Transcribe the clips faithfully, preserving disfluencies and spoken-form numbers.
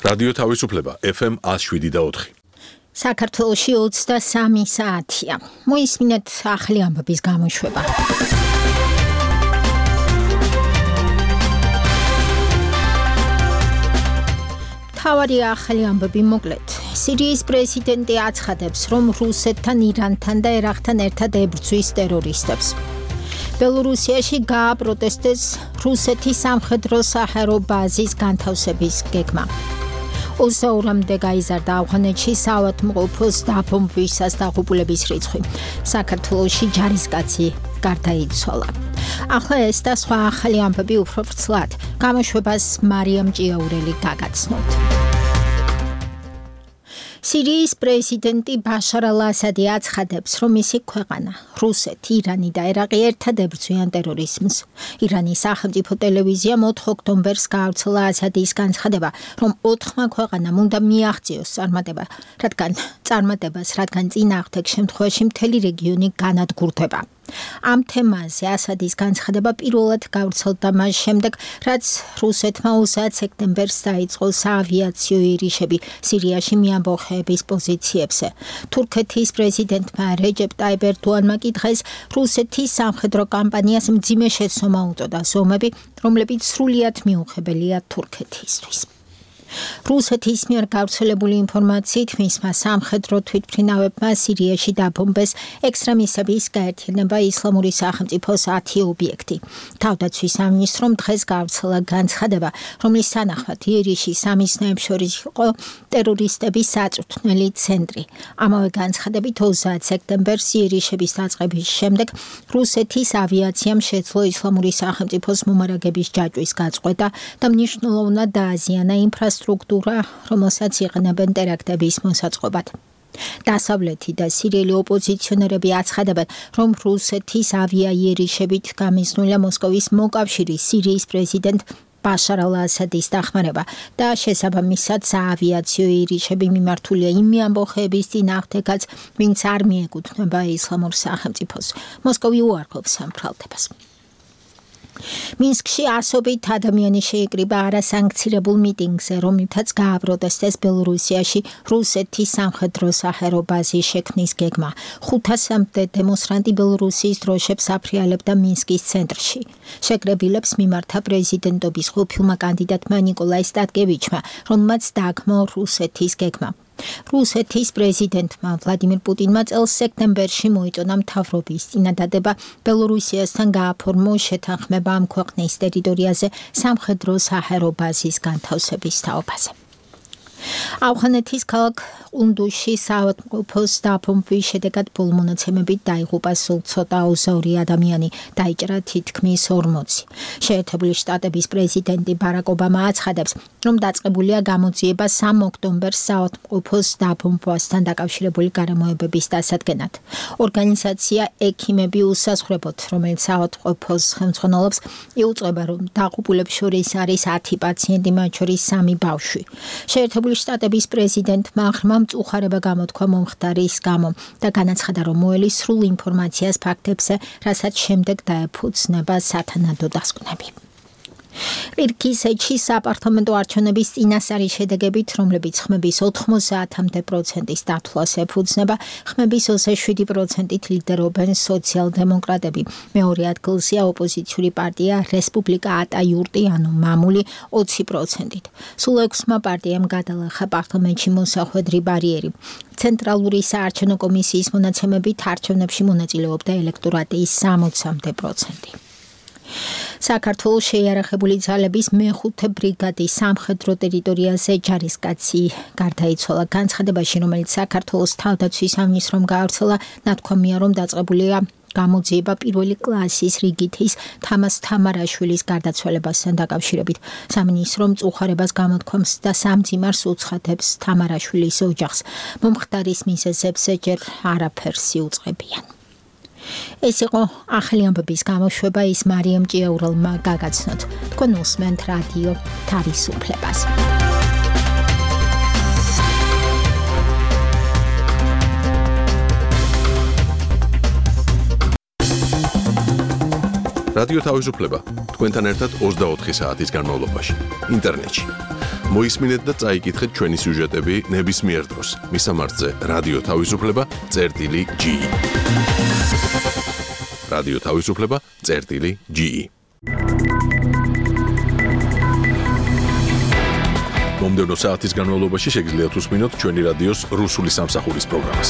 რადიო თავისუფლება ეფ ემ one oh seven და four. საქართველოში ოცდასამი საათია. მოისმინეთ ახალი ამბების გამოშვება. თავარი ახალი ამბები მოკლედ. სირიის პრეზიდენტი აცხადებს, რომ რუსეთთან, ირანთან და ერაყთან ერთად ებრძვის ტერორისტებს. ბელორუსიაში გააპროტესტეს რუსეთის სამხედრო საჰაერო ბაზის განთავსების გეგმა. ოცდაორამდე გაიზარდა ავღანეთში საავადმყოფოს დაბომბვისას დაღუპულების რიცხვი. საქართველოში ჯარისკაცი გარდაიცვალა. ახლა ეს და სხვა ახალი ამბები უფრო ვრცლად. გამოშვებას მარიამ ჭიაურელი გაგაცნოთ. სირიის პრეზიდენტი ბაშარ ალ-ასადი აცხადებს, რომ მისი ქვეყანა, რუსეთი, ირანი და ერაყი ერთად ებრძვიან ტერორიზმს. ირანის სახელმწიფო ტელევიზიამ ოთხ ოქტომბერს გაავრცელა ასადის განცხადება, რომ ოთხმა ქვეყანამ უნდა მიაღწიოს წარმატება, რადგან წარმატებას, რადგან წინააღმდეგ შემთხვევაში მთელი რეგიონი განადგურდება. ამ თემაზე ასადის განცხადება პირველად გავრცელდა მას შემდეგ, რაც რუსეთმა ოცდაათი სექტემბერს დაიწყო საავიაციო ირიშები სირიაში მიამბოხეების პოზიციებზე. თურქეთის პრეზიდენტმა რეჯეპ ტაიპ ერდოანმა კი დღეს რუსეთის სამხედრო კამპანიას მძიმე შეცდომა უწოდა ზომები, რომლებიც სრულიად მიუღებელია თურქეთისთვის. რუსეთის მიერ გავრცელებული ინფორმაციით მისმა სამხედრო თვითმფრინავებმა სირიაში დაბომბეს ექსტრემისტების გაერთიანება ისლამური სახელმწიფოს ათი ობიექტი. თავდაცვის სამინისტრომ დღეს გავრცელა განცხადება, რომლის თანახმად ირიში სამიზნეებს შორის იყო ტერორისტების საწვრთნელი ცენტრი. ამავე განცხადებით ოცდაათი სექტემბერს ირიშების დაწყების შემდეგ რუსეთის ავიაციამ შეძლო ისლამური სახელმწიფოს მომარაგების ჯაჭვის გაწყვეტა და მნიშვნელოვნად დააზიანა ინფრასტრუქტურა სტრუქტურა, რომელსაც იყენებენ ტერაქტების მოსაწყობად. დასავლეთი და სირიელი ოპოზიციონერები აცხადებენ, რომ რუსეთის ავიაიერიშებით გამიზნულია მოსკოვის მოკავშირის სირიის პრეზიდენტ ბაშარ ალ-ასადის დახმარება და შესაბამისად საავიაციო ირიშები მიმართულია იმ ამბოხების წინააღმდეგაც, ვინც არ მიეკუთვნება ისლამურ სახელმწიფოს. მოსკოვი უარყოფს ამ ბრალდებას. მინსკში ასობით ადამიანი შეიკრიბა არასანქცირებულ მიტინგზე, რომლითაც გააპროტესტეს ბელორუსიაში რუსეთის სამხედრო საჰაერო ბაზის შექმნის გეგმა. ხუთასამდე დემონსტრანტი ბელორუსიის დროშებს აფრიალებდა მინსკის ცენტრში. შეკრებილებს მიმართა პრეზიდენტობის ყოფილმა კანდიდატმა ნიკოლაი სტატკევიჩმა, რომელმაც დააგმო რუსეთის გეგმა. რუსეთის პრეზიდენტმა ვლადიმირ პუტინმა წელს სექტემბერში მოიწონა მთავრობის წინადადება ბელორუსიასთან გააფორმო შეთანხმება ამ ქვეყნის ტერიტორიაზე სამხედრო საჰაერო ბაზის განთავსების თაობაზე. ავღანეთის ქალაქ ყუნდუზში საავადმყოფოს დაბომბვის შედეგად ბოლომონაცემებით დაიღუპა სულ ცოტა ოცდაორი ადამიანი, დაიჭრა თითქმის ორმოცი. შეერთებული შტატების პრეზიდენტი ბარაკ ობამა აცხადებს, რომ დაწყებულია გამოძიება სამ ოქტომბერს საავადმყოფოს დაბომბვასთან დაკავშირებული გარემოებების დასადგენად. ორგანიზაცია ექიმები უსაზღვრებოდ, რომელიც საავადმყოფოს ხელმძღვანელობს, იუწყება, რომ დაღუპულებს შორის არის ათი პაციენტი, მათ შორის სამი ბავშვი. შეერთებული შტატების პრეზიდენტმა ღრმა მწუხარება გამოთქვა მომხდარის გამო და განაცხადა, რომ მოელის სრულ ინფორმაციას ფაქტებზე, რასაც შემდეგ დაეფუძნება სათანადო დასკვნები. ყირგიზეთში საპარლამენტო არჩევნების წინასწარი შედეგებით, რომლებიც ხმების ოთხმოცდაათამდე პროცენტის დათვლას ეფუძნება, ხმების ოცდაშვიდი პროცენტით ლიდერობენ სოციალ-დემოკრატები. მეორე ადგილზეა ოპოზიციური პარტია რესპუბლიკა ატა-იურტი, ანუ მამული ოცი პროცენტით. სულ ექვსმა პარტიამ გადალახა პარლამენტში მოსახვედრი ბარიერი. ცენტრალური საარჩევნო კომისიის მონაცემებით არჩევნებში მონაწილეობდა ელექტორატის სამოცამდე პროცენტი. საქართველოს შეიარაღებული ძალების მეხუთე ბრიგადის სამხედრო ტერიტორიაზე ჯარისკაცი გარდაიცვალა. განცხადებაში, რომელიც საქართველოს თავდაცვის სამინისტრომ გაავრცელა, ნათქვამია, რომ დაწყებულია გამოძიება პირველი კლასის რიგითის თამას თამარაშვილის გარდაცვალებასთან დაკავშირებით. სამინისტრომ მწუხარებას გამოთქვამს და სამძიმარს უცხადებს თამარაშვილის ოჯახს. მომხდარის მიზეზებს ჯერ არაფერს იუწყებიან. ეს იყო ახალი ამბების გამოშვება, ის მარიამ ჭიაურელმა გაგაცნოთ. თქვენ უსმენთ რადიო თავისუფლებას. რადიო თავისუფლება თქვენთან ერთად ოცდაოთხი საათის განმავლობაში ინტერნეტში. მოისმინეთ და წაიკითხეთ ჩვენი სიუჟეტები ნებისმიერ დროს. მისამართზე რადიო თავისუფლება წერტილი ჯი. რადიო თავისუფლება წერტილი ჯი. მომდევნო საათის განმავლობაში შეგიძლიათ უსმინოთ ჩვენი რადიოს რუსული სამსახურის პროგრამას.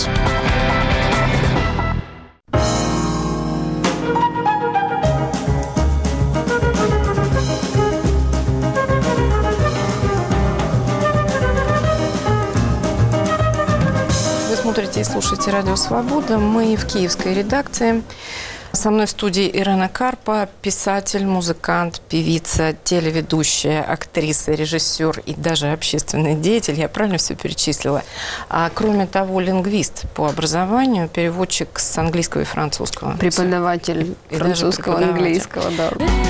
Вы смотрите и слушаете «Радио Свобода». Мы в киевской редакции. Со мной в студии Ирена Карпа, писатель, музыкант, певица, телеведущая, актриса, режиссер и даже общественный деятель. Я правильно все перечислила? А кроме того, лингвист по образованию, переводчик с английского и французского. Преподаватель и французского, английского, да.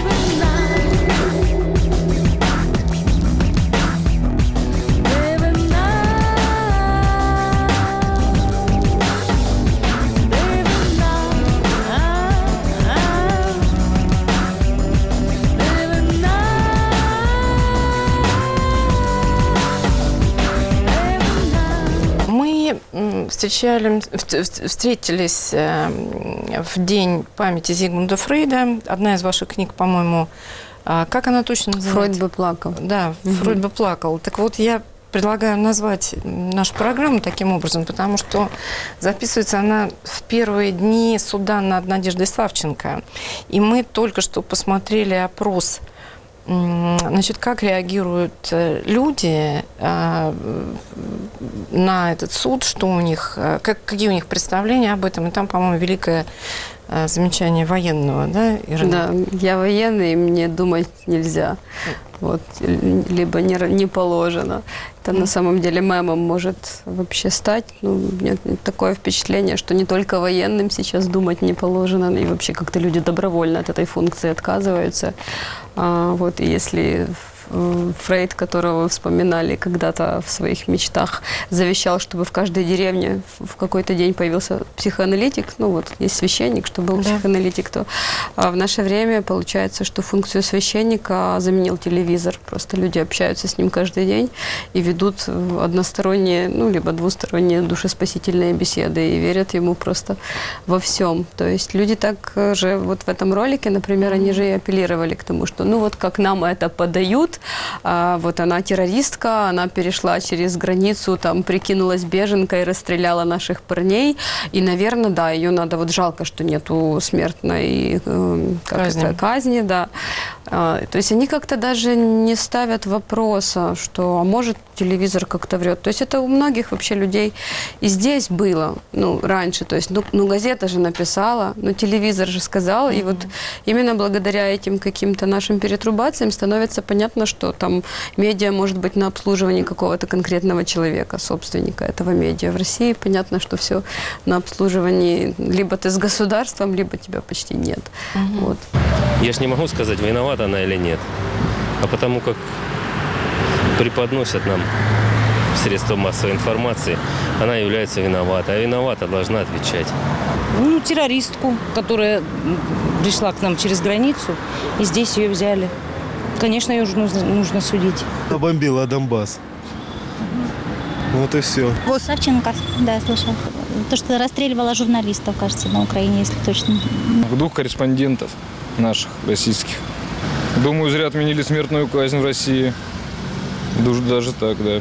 Встречали, встретились в день памяти Зигмунда Фрейда. Одна из ваших книг, по-моему, как она точно называется? Фройд бы плакал. Да, угу. Фройд бы плакал. Так вот, я предлагаю назвать нашу программу таким образом, потому что записывается она в первые дни суда над Надеждой Савченко. И мы только что посмотрели опрос. Значит, как реагируют люди а, на этот суд, что у них, как, какие у них представления об этом. И там, по-моему, великое а, замечание военного, да, Ирина? Да, я военный, и мне думать нельзя. Вот, либо не, не положено. Это на самом деле мемом может вообще стать. Ну, у меня такое впечатление, что не только военным сейчас думать не положено, и вообще как-то люди добровольно от этой функции отказываются. А, вот, и если Фрейд, которого вы вспоминали когда-то в своих мечтах, завещал, чтобы в каждой деревне в какой-то день появился психоаналитик, ну вот есть священник, что был да. психоаналитик, то а в наше время получается, что функцию священника заменил телевизор. Просто люди общаются с ним каждый день и ведут односторонние, ну либо двусторонние душеспасительные беседы и верят ему просто во всем. То есть люди так же вот в этом ролике, например, они же и апеллировали к тому, что ну вот как нам это подают, А, вот она террористка, она перешла через границу, там прикинулась беженкой, расстреляла наших парней. И, наверное, да, ее надо, вот жалко, что нету смертной э, как казни. Это, казни, да. А, то есть они как-то даже не ставят вопроса, что, а может, телевизор как-то врет. То есть это у многих вообще людей и здесь было, ну, раньше. То есть, ну, ну газета же написала, ну, телевизор же сказал. Mm-hmm. И вот именно благодаря этим каким-то нашим перетрубациям становится понятно, что там медиа может быть на обслуживании какого-то конкретного человека, собственника этого медиа. В России понятно, что все на обслуживании. Либо ты с государством, либо тебя почти нет. Mm-hmm. Вот. Я ж не могу сказать, виновата она или нет. А потому как преподносят нам средства массовой информации, она является виноватой. А виновата должна отвечать. Ну, террористку, которая пришла к нам через границу, и здесь ее взяли. Конечно, ее уже нужно, нужно судить. Бомбила Донбасс. Угу. Вот и все. Вот Савченко, да, слышал. То, что расстреливала журналистов, кажется, на Украине, если точно. Двух корреспондентов наших, российских. Думаю, зря отменили смертную казнь в России. Даже так, да.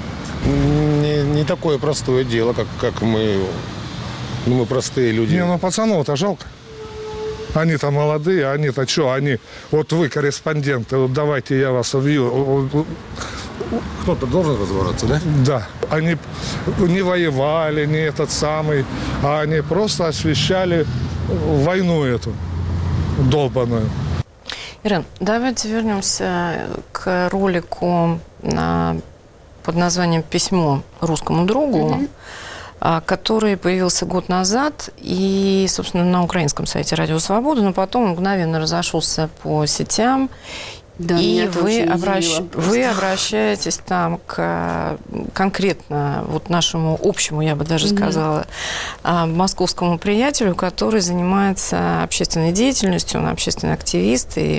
Не, не такое простое дело, как, как мы, ну, мы простые люди. Не, ну пацанов-то жалко. Они-то молодые, они-то что, они... Вот вы корреспонденты, вот давайте я вас убью. Кто-то должен разобраться, да? Да. Они не воевали, не этот самый, а они просто освещали войну эту долбаную. Ирен, давайте вернемся к ролику на, под названием «Письмо русскому другу», mm-hmm. который появился год назад и, собственно, на украинском сайте «Радио Свобода», но потом мгновенно разошелся по сетям. Да, и вы, обращ... вы обращаетесь там к конкретно вот нашему общему, я бы даже сказала, mm-hmm. московскому приятелю, который занимается общественной деятельностью, он общественный активист и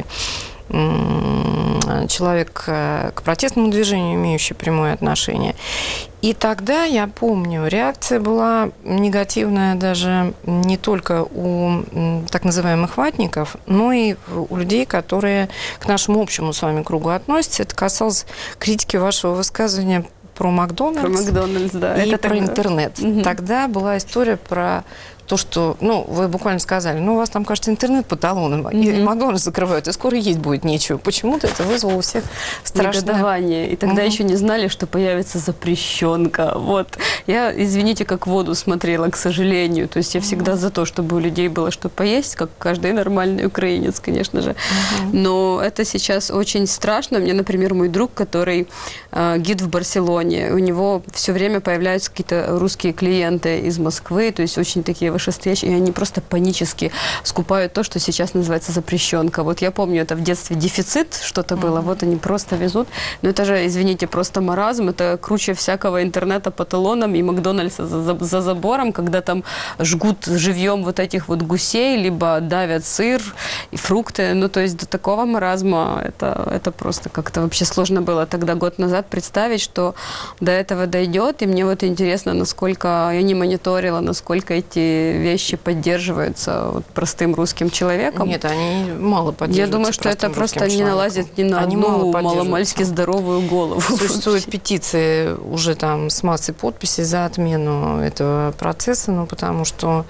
человек к протестному движению, имеющий прямое отношение. И тогда, я помню, реакция была негативная даже не только у так называемых ватников, но и у людей, которые к нашему общему с вами кругу относятся. Это касалось критики вашего высказывания про Макдональдс, про Макдональдс, да. и это про тогда... интернет. Угу. Тогда была история про то, что, ну, вы буквально сказали, ну, у вас там, кажется, интернет по талонам, mm-hmm. и Макдональдс закрывают, и скоро есть будет нечего. Почему-то это вызвало у всех страшное... негодование. И тогда mm-hmm. еще не знали, что появится запрещенка. Вот. Я, извините, как в воду смотрела, к сожалению. То есть я всегда mm-hmm. за то, чтобы у людей было что поесть, как каждый нормальный украинец, конечно же. Mm-hmm. Но это сейчас очень страшно. Мне, например, мой друг, который э, гид в Барселоне, у него все время появляются какие-то русские клиенты из Москвы, то есть очень такие вышестоящие, и они просто панически скупают то, что сейчас называется запрещенка. Вот я помню, это в детстве дефицит что-то было, mm-hmm. вот они просто везут. Но это же, извините, просто маразм, это круче всякого интернета по талонам и Макдональдса за, за, за забором, когда там жгут живьем вот этих вот гусей, либо давят сыр и фрукты. Ну, то есть до такого маразма это, это просто как-то вообще сложно было тогда, год назад, представить, что до этого дойдет. И мне вот интересно, насколько я не мониторила, насколько эти вещи поддерживаются вот простым русским человеком. Нет, они мало поддерживаются. Я думаю, что это просто не налазит ни на они одну маломальски здоровую голову. Существуют петиции уже там с массой подписей за отмену этого процесса, ну, потому что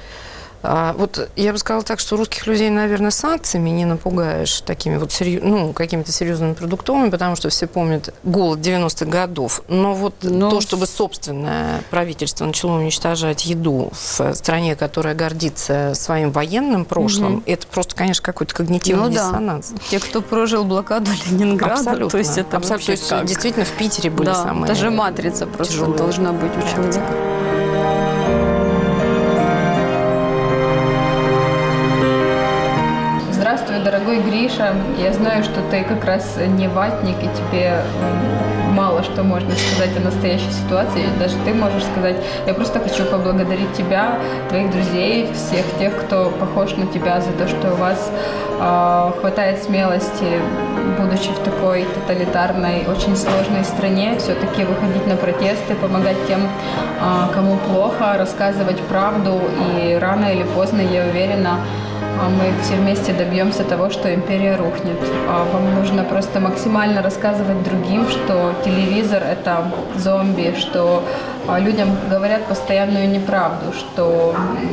А, вот я бы сказала так, что русских людей, наверное, санкциями не напугаешь такими вот серьез... ну, какими-то серьезными продуктовыми, потому что все помнят голод девяностых годов. Но вот Но... то, чтобы собственное правительство начало уничтожать еду в стране, которая гордится своим военным прошлым, угу. это просто, конечно, какой-то когнитивный ну, диссонанс. Да. Те, кто прожил блокаду Ленинграда, абсолютно. То есть это абсолютно. То есть как? Действительно в Питере были да, самые даже матрица просто тяжелые. Должна быть у человека. Здравствуй, дорогой Гриша. Я знаю, что ты как раз не ватник, и тебе мало что можно сказать о настоящей ситуации. Даже ты можешь сказать. Я просто хочу поблагодарить тебя, твоих друзей, всех тех, кто похож на тебя, за то, что у вас э, хватает смелости, будучи в такой тоталитарной, очень сложной стране, все-таки выходить на протесты, помогать тем, э, кому плохо, рассказывать правду. И рано или поздно, я уверена, мы все вместе добьемся того, что империя рухнет. Вам нужно просто максимально рассказывать другим, что телевизор – это зомби, что людям говорят постоянную неправду, что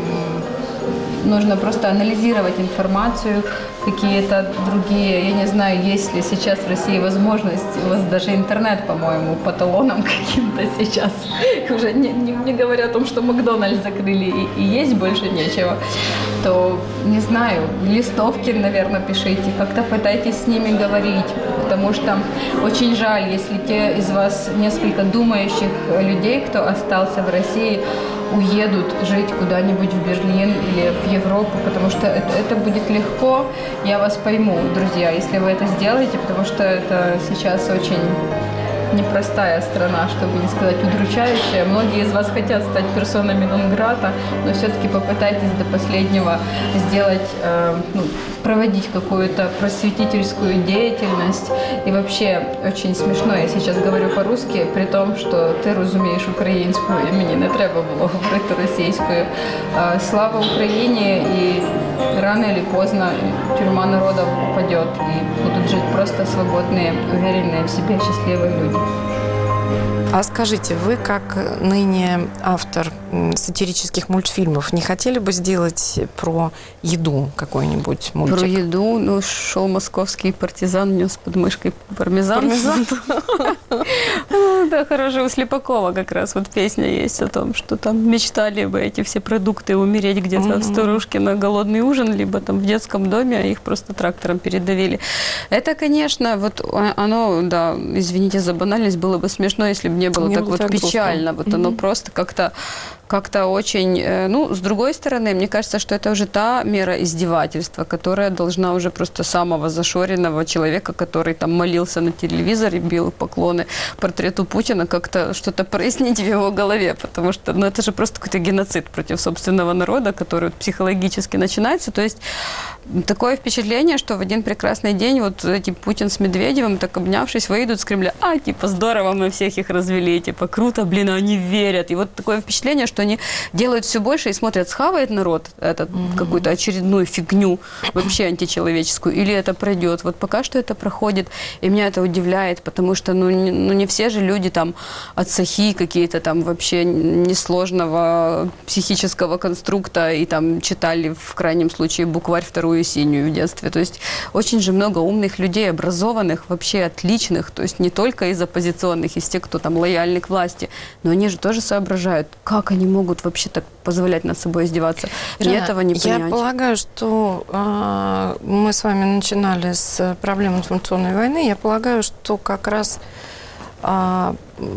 нужно просто анализировать информацию, какие-то другие, я не знаю, есть ли сейчас в России возможность, у вас даже интернет, по-моему, по талонам каким-то сейчас, уже не, не, не говоря о том, что Макдональдс закрыли и, и есть больше нечего, то, не знаю, листовки, наверное, пишите, как-то пытайтесь с ними говорить, потому что очень жаль, если те из вас несколько думающих людей, кто остался в России, уедут жить куда-нибудь в Берлин или в Европу, потому что это, это будет легко. Я вас пойму, друзья, если вы это сделаете, потому что это сейчас очень непростая страна, чтобы не сказать удручающая. Многие из вас хотят стать персонами нон-грата, но все-таки попытайтесь до последнего сделать, э, ну, проводить какую-то просветительскую деятельность. И вообще очень смешно, я сейчас говорю по-русски, при том, що ти розумієш українську, і мені не треба було говорити російською. Э, слава Україні, і рано или поздно тюрьма народа упадет, и будут жить просто свободные, уверенные в себе, счастливые люди. А скажите, вы как ныне автор сатирических мультфильмов не хотели бы сделать про еду какой-нибудь мультик? Про еду? Ну, шел московский партизан, нес под мышкой пармезан. Пармезан? Да, хорошая, у Слепакова как раз вот песня есть о том, что там мечтали бы эти все продукты умереть где-то в старушке на голодный ужин, либо там в детском доме, а их просто трактором передавили. Это, конечно, вот оно, да, извините за банальность, было бы смешно, если бы не было не так было вот так печально. грустно. Вот оно mm-hmm. просто как-то как-то очень... Ну, с другой стороны, мне кажется, что это уже та мера издевательства, которая должна уже просто самого зашоренного человека, который там молился на телевизоре, бил поклоны портрету Путина, как-то что-то прояснить в его голове, потому что, ну, это же просто какой-то геноцид против собственного народа, который вот психологически начинается. То есть такое впечатление, что в один прекрасный день вот эти Путин с Медведевым, так обнявшись, выйдут с Кремля, а, типа, здорово, мы всех их развели, типа, круто, блин, они верят. И вот такое впечатление, что они делают все больше и смотрят, схавает народ этот, mm-hmm. какую-то очередную фигню, вообще античеловеческую, или это пройдет. Вот пока что это проходит, и меня это удивляет, потому что, ну, не, ну, не все же люди там отцахи какие-то там вообще несложного психического конструкта и там читали в крайнем случае букварь вторую синюю в детстве. То есть очень же много умных людей, образованных, вообще отличных, то есть не только из оппозиционных, из тех, кто там лояльны к власти, но они же тоже соображают, как они могут вообще так позволять над собой издеваться. Мне этого не понять. Я полагаю, что э, мы с вами начинали с проблем информационной войны. Я полагаю, что как раз э,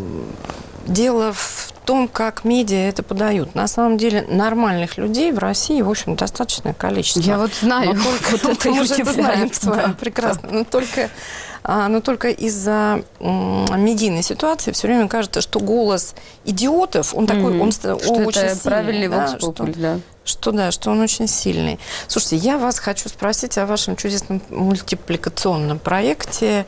дело в том, как медиа это подают. На самом деле нормальных людей в России, в общем, достаточное количество. Я вот знаю. Но только, вот это мы уже это знаем с вами, да, прекрасно. Да. Но только, но только из-за медийной ситуации все время кажется, что голос идиотов, он такой, mm-hmm. он, что он очень это сильный. Правильный да, vox populi, что, да. Что, да, что он очень сильный. Слушайте, я вас хочу спросить о вашем чудесном мультипликационном проекте.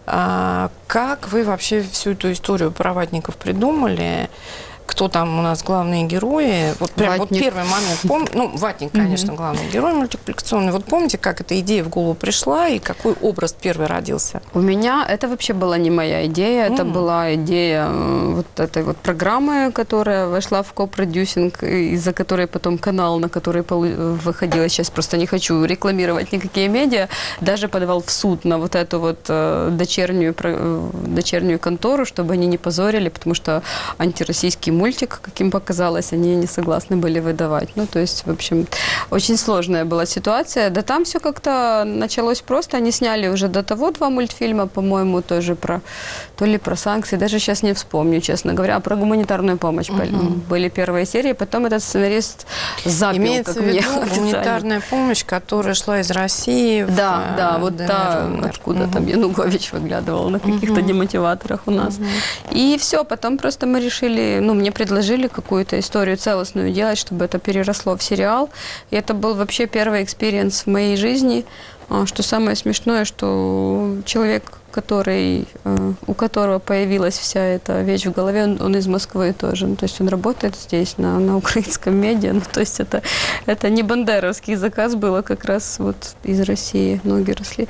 Как вы вообще всю эту историю про ватников придумали? Кто там у нас главные герои? Вот прям вот первый момент. Пом... Ну, Ватник, конечно, главный герой мультипликационный. Вот помните, как эта идея в голову пришла и какой образ первый родился? У меня это вообще была не моя идея. Mm. Это была идея вот этой вот программы, которая вошла в копродюсинг, из-за которой потом канал, на который выходила, сейчас просто не хочу рекламировать никакие медиа, даже подавал в суд на вот эту вот дочернюю, дочернюю контору, чтобы они не позорили, потому что антироссийский мультик, каким показалось, они не согласны были выдавать. Ну, то есть, в общем, очень сложная была ситуация. Да там все как-то началось просто. Они сняли уже до того два мультфильма, по-моему, тоже про, то ли про санкции, даже сейчас не вспомню, честно говоря, а про гуманитарную помощь. Uh-huh. Были первые серии, потом этот сценарист запил, имеется как в виду мне гуманитарная помощь, которая шла из России. Да, в, да, вот ДНР, та, ДНР. откуда uh-huh. там Янукович выглядывал на каких-то uh-huh. демотиваторах у нас. Uh-huh. И все, потом просто мы решили, ну, мне предложили какую-то историю целостную делать, чтобы это переросло в сериал. И это был вообще первый экспириенс в моей жизни. Что самое смешное, что человек, который, у которого появилась вся эта вещь в голове, он, он из Москвы тоже. Ну, то есть он работает здесь, на, на украинском медиа. Ну, то есть это, это не бандеровский заказ, было как раз вот из России, ноги росли.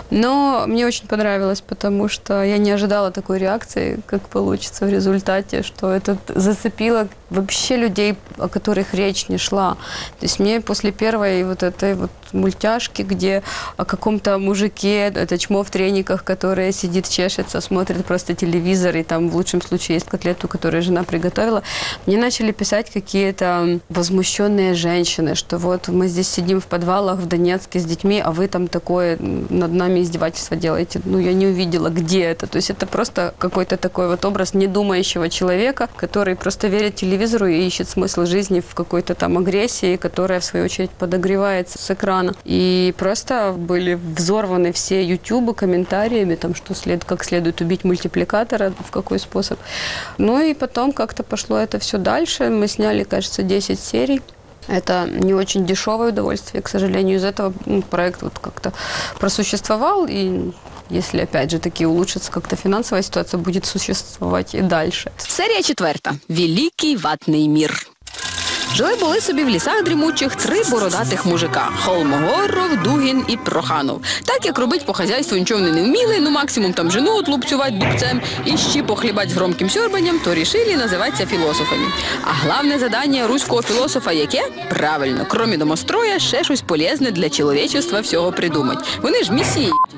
Но мне очень понравилось, потому что я не ожидала такой реакции, как получится в результате, что это зацепило вообще людей, о которых речь не шла. То есть мне после первой вот этой вот мультяшки, где о каком-то мужике, это чмо в трениках, который сидит, чешется, смотрит просто телевизор, и там в лучшем случае есть котлету, которую жена приготовила, мне начали писать какие-то возмущенные женщины, что вот мы здесь сидим в подвалах в Донецке с детьми, а вы там такое над нами издевательство делаете. Ну, я не увидела, где это. То есть это просто какой-то такой вот образ недумающего человека, который просто верит телевизору и ищет смысл жизни в какой-то там агрессии, которая, в свою очередь, подогревается с экрана. И просто были взорваны все ютубы комментариями, там, что след, как следует убить мультипликатора, в какой способ. Ну и потом как-то пошло это все дальше. Мы сняли, кажется, десять серий. Это не очень дешевое удовольствие, к сожалению. Из этого ну, проект вот как-то просуществовал, и если, опять же, таки улучшится как-то финансовая ситуация, будет существовать и дальше. Серія четверта. Великий ватний мір. Жили-були собі в лісах дрімучих три бородатих мужика – Холмогоров, Дугін і Проханов. Так, як робить по хазяйству нічого вони не вміли, ну максимум там жену отлупцювати дубцем і ще похлібать з громким сьорбанням, то рішили називатися філософами. А головне задання руського філософа яке? Правильно, крім домостроя, ще щось полезне для чоловічества всього придумати. Вони ж месії.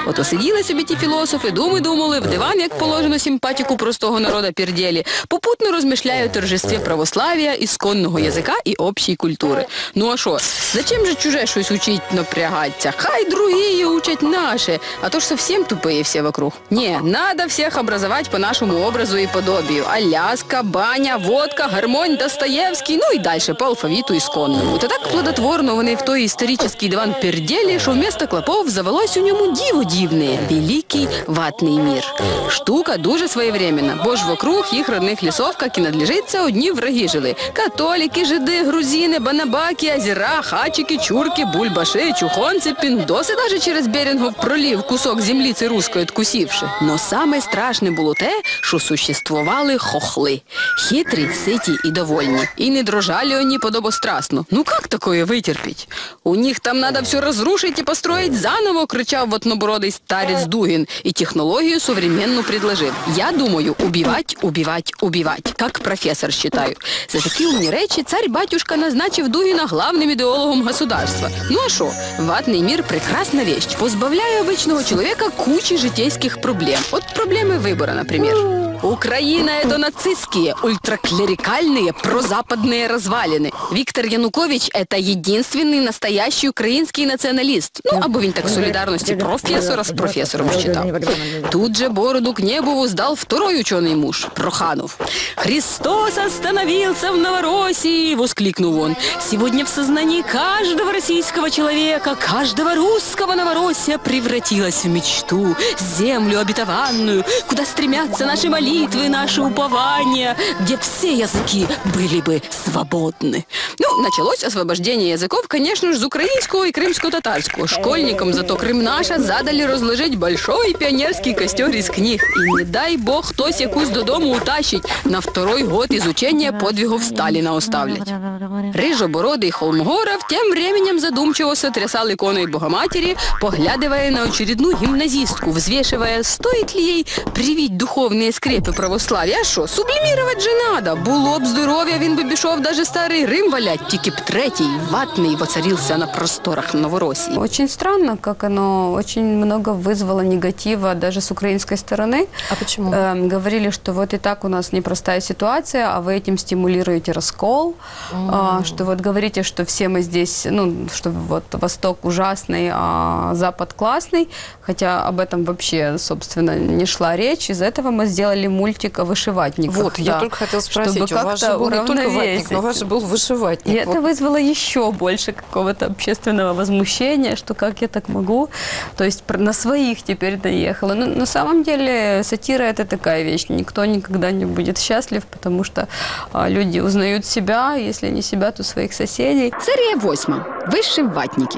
Ото сиділи собі ті філософи, думи думали, в диван, як положено симпатику простого народа пердєлі, попутно розмишляють о торжестві православ'я, ісконного язика і общій культури. Ну а що, зачем же чуже щось учить напрягаться? Хай другие учать наше, а то ж совсем тупые все вокруг. Не, надо всех образовать по нашему образу и подобию. Аляска, баня, водка, гармонь, Достоєвський, ну і дальше по алфавіту ісконному. Та так плодотворно вони в той історичний диван пердєлі, що вместо клопов завелось у ньому діво дивне – великий ватний мір. Штука дуже своєвременна, бо ж вокруг їх родних лісов, як і надлежиться, одні враги жили. Католики, жиди, грузини, банабаки, озера, хачики, чурки, бульбаши, чухонці, піндоси, даже через Берінгов пролів кусок землі ці руської откусивши. Но саме страшне було те, що существували хохли. Хитрі, ситі і довольні. І не дрожали вони подобострастно. Ну как такое вытерпеть? У них там надо все разрушить и построить заново, кричав ватнобородий старец Дугин. И технологию современную предложил. Я думаю, убивать, убивать, убивать. Как профессор считаю. За такі умні речі царь-батюшка назначив Дугина главным идеологом государства. Ну а шо? Ватный мир – прекрасна вещь. Позбавляє обычного человека кучи житейских проблем. Вот проблемы выбора, например. Украина – это нацистские, ультраклерикальные, прозападные развалины. Виктор Янукович – это единственный настоящий украинский националист. Ну, або він так солидарности профессора с профессором считал. Тут же бороду к небу воздал второй ученый муж – Проханов. «Христос остановился в Новороссии!» – воскликнул он. «Сегодня в сознании каждого российского человека, каждого русского Новороссия превратилась в мечту, землю обетованную, куда стремятся наши молитвы, молитвы, наши упования, где все языки были бы свободны». Ну, началось освобождение языков, конечно же, с украинского и крымско-татарского. Школьникам зато Крым наша задали разложить большой пионерский костер из книг. И не дай бог хтось якусь додому утащить, на второй год изучения подвигов Сталина оставлять. Рыжебородый Холмогоров тем временем задумчиво сотрясал иконой Богоматери, поглядывая на очередную гимназистку, взвешивая, стоит ли ей привить духовные скрепы православ'я. А що, сублімірувати же надо. Було б здоров'я, він би пішов даже старий Рим валять, тільки б третій, ватний, воцарился на просторах Новороссии. Очень странно, как оно очень много вызвало негатива даже с украинской стороны. А почему? Э, говорили, что вот и так у нас непростая ситуация, а вы этим стимулируете раскол, mm. э, что вот говорите, что все мы здесь, ну, что вот Восток ужасный, а Запад классный, хотя об этом вообще, собственно, не шла речь. Из этого мы сделали мультик о вышиватниках. Вот, да, я только хотела спросить, у вас же был не только ватник, но у вас же был вышиватник. И вот. Это вызвало еще больше какого-то общественного возмущения, что как я так могу, то есть на своих теперь наехала. Но на самом деле сатира – это такая вещь, никто никогда не будет счастлив, потому что а, люди узнают себя, если не себя, то своих соседей. Серія восьма. Вишиватники.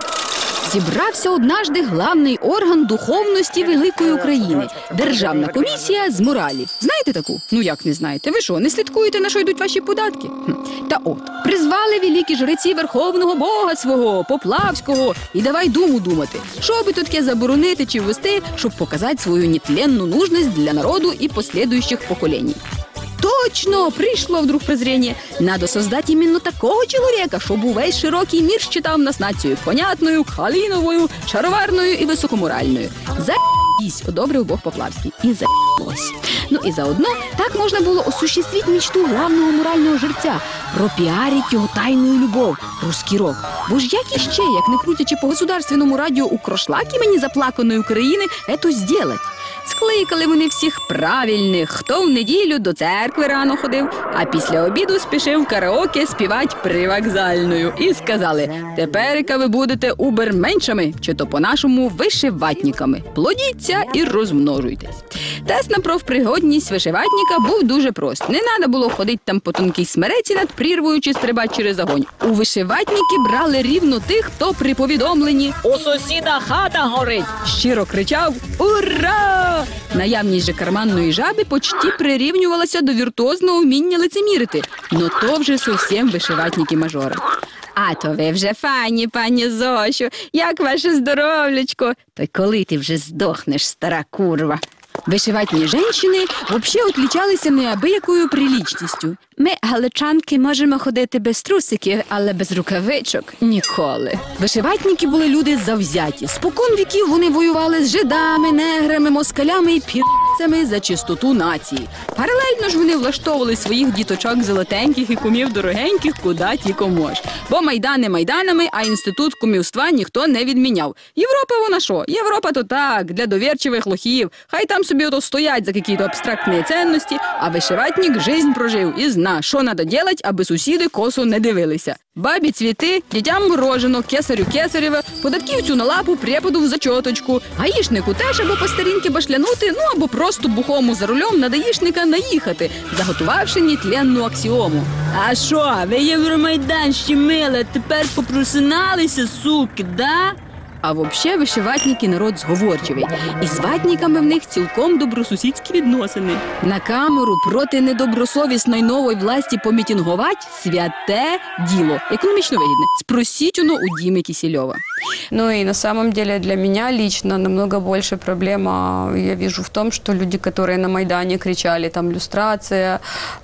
Зібрався однажды главний орган духовності Великої України – Державна комісія з моралі. Знаєте таку? Ну як не знаєте? Ви що, не слідкуєте, на що йдуть ваші податки? Хм. Та от, призвали великі жреці Верховного Бога свого, Поплавського, і давай думу думати, що би тут таке заборонити чи ввести, щоб показати свою нетленну нужність для народу і послідуючих поколінь. Точно, пришло вдруг прозрение. Надо создать именно такого человека, чтобы увесь широкий мир считал нас нацию понятную, калиновую, шароварную и высокоморальную. За***ись, одобрил Бог Поплавский. И за***лось. Ну и заодно так можно было осуществить мечту главного морального жерця, пропіарить його тайную любов, русский рок. Бо ж як іще, як не крутячи по государственному радіо у крошлак імені заплаканої України, ето зділать. Скликали вони всіх правильних, хто в неділю до церкви рано ходив, а після обіду спішив караоке співати привокзальною. І сказали, теперка ви будете уберменшами, чи то по-нашому вишиватниками. Плодіться і розмножуйтесь. Тест на профпригодність вишиватника був дуже прост. Не треба було ходити там по тонкій смереці над прірвою чи стрибати через огонь. У вишиватники брали рівно тих, хто при повідомленні «У сусіда хата горить!» щиро кричав «Ура!». Наявність же карманної жаби почти прирівнювалася до віртуозного вміння лицемірити. Но то вже зовсім вишиватники-мажори. А то ви вже файні, пані Зощу, як ваше здоров'ячко? Та коли ти вже здохнеш, стара курва? Вишиватні жінки взагалі отличалися неабиякою прилічністю. Ми, галичанки, можемо ходити без трусиків, але без рукавичок – ніколи. Вишиватники були люди завзяті. Спокон віків вони воювали з жидами, неграми, москалями і пірцями за чистоту нації. Паралельно ж вони влаштовували своїх діточок золотеньких і кумів дорогеньких куди тільки мож. Бо майдани майданами, а інститут кумівства ніхто не відміняв. Європа вона що? Європа то так, для довірчивих лохів. Хай там собі ото стоять за якісь абстрактні цінності, а вишиватник жизнь прожив і зна, що треба робити, аби сусіди косо не дивилися. Бабі цвіти, дітям морожено, кесарю кесарєве, податківцю на лапу, преподу в зачоточку, гаїшнику теж або по старінки башлянути, ну або просто бухому за рулем на даїшника наїхати, заготувавши нетленну аксіому. А що, ви Євромайдан щемили, тепер попросиналися, суки, да? А взагалі вишиватники народ зговорчивий. І з ватниками в них цілком добросусідські відносини. На камеру проти недобросовісної нової власті помітингувати – святе діло. Економічно вигідне. Спросіть воно у Діми Кисельова. Ну и на самом деле для меня лично намного больше проблема я вижу в том, что люди, которые на Майдане кричали, там, люстрация,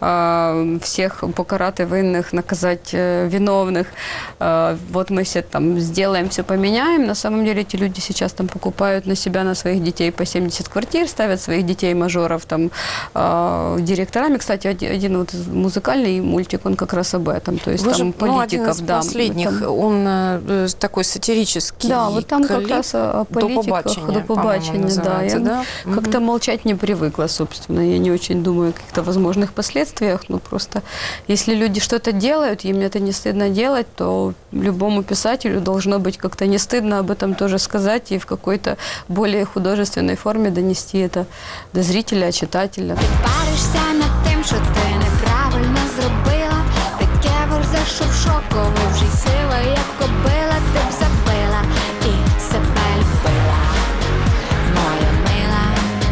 э, всех покарать винных, наказать э, виновных, э, вот мы все там сделаем, все поменяем. На самом деле эти люди сейчас там покупают на себя, на своих детей по семьдесят квартир, ставят своих детей-мажоров там э, директорами. Кстати, один, один вот музыкальный мультик, он как раз об этом, то есть Вы там же, политиков. ну, один из да, последних, там... он э, такой сатирический. Да, вот там клип, как раз о политиках, до побачення, до побачення, да. Я да? как-то угу. молчать не привыкла, собственно. Я не очень думаю о каких-то возможных последствиях, но просто если люди что-то делают, им это не стыдно делать, то любому писателю должно быть как-то не стыдно об этом тоже сказать и в какой-то более художественной форме донести это до зрителя, читателя. Ти паришся над тим, що ти неправильно зробила, таке борза, що в шокові вже й сила, як кобила, ти б забила і себе любила, моя мила.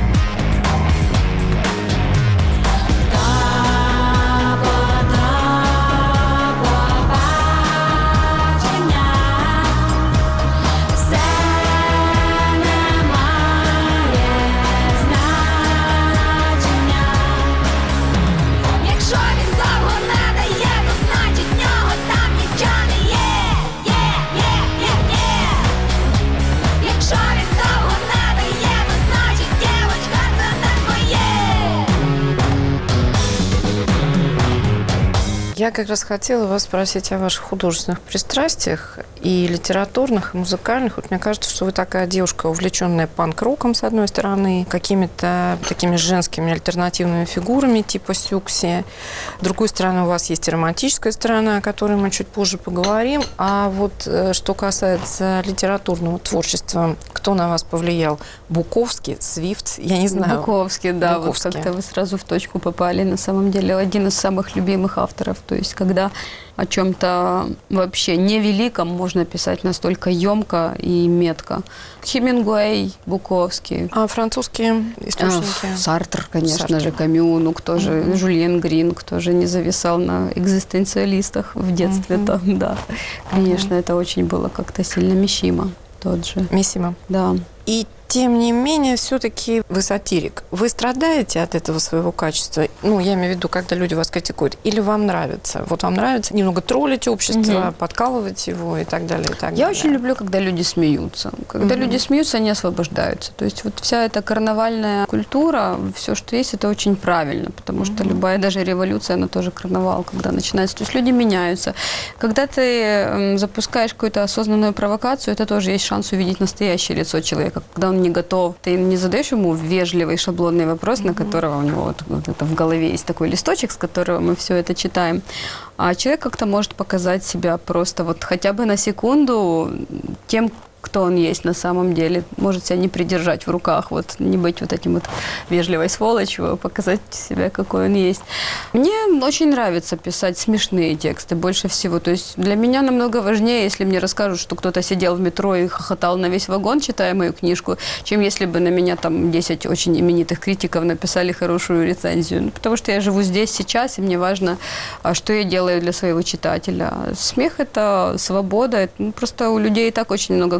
Я как раз хотела вас спросить о ваших художественных пристрастиях, и литературных, и музыкальных. Вот мне кажется, что вы такая девушка, увлеченная панк-роком, с одной стороны, какими-то такими женскими альтернативными фигурами, типа Сюкси. С другой стороны, у вас есть и романтическая сторона, о которой мы чуть позже поговорим. А вот что касается литературного творчества, кто на вас повлиял? Буковский, Свифт, я не знаю. Буковский, да, Буковский. Вот как-то вы сразу в точку попали. На самом деле, один из самых любимых авторов. То есть, когда о чем-то вообще невеликом можно писать настолько емко и метко. Хемингуэй, Буковский. А французские источники? Эх, Сартр, конечно Сартр. же, Камю, ну кто же, Mm-hmm. Жюльен Грин, кто же не зависал на экзистенциалистах в детстве-то, mm-hmm. да. Конечно, mm-hmm. это очень было как-то сильно Мишима, тот же. Мисима. Да. И тем не менее, все-таки вы сатирик. Вы страдаете от этого своего качества? Ну, я имею в виду, когда люди вас критикуют. Или вам нравится? Вот вам нравится немного троллить общество, угу. подкалывать его и так далее, и так я далее. очень люблю, когда люди смеются. Когда угу. люди смеются, они освобождаются. То есть вот вся эта карнавальная культура, все, что есть, это очень правильно. Потому что угу. любая даже революция, она тоже карнавал, когда начинается. То есть люди меняются. Когда ты э, запускаешь какую-то осознанную провокацию, это тоже есть шанс увидеть настоящее лицо человека. Когда он не готов, ты не задаешь ему вежливый шаблонный вопрос, mm-hmm. на которого у него вот, вот это в голове есть такой листочек, с которого мы все это читаем. А человек как-то может показать себя просто вот хотя бы на секунду тем, кто он есть на самом деле, может себя не придержать в руках, вот не быть вот этим вот вежливой сволочью, а показать себя, какой он есть. Мне очень нравится писать смешные тексты больше всего. То есть для меня намного важнее, если мне расскажут, что кто-то сидел в метро и хохотал на весь вагон, читая мою книжку, чем если бы на меня там десять очень именитых критиков написали хорошую рецензию. Ну, потому что я живу здесь сейчас, и мне важно, что я делаю для своего читателя. Смех – это свобода. Это, ну, просто у людей и так очень много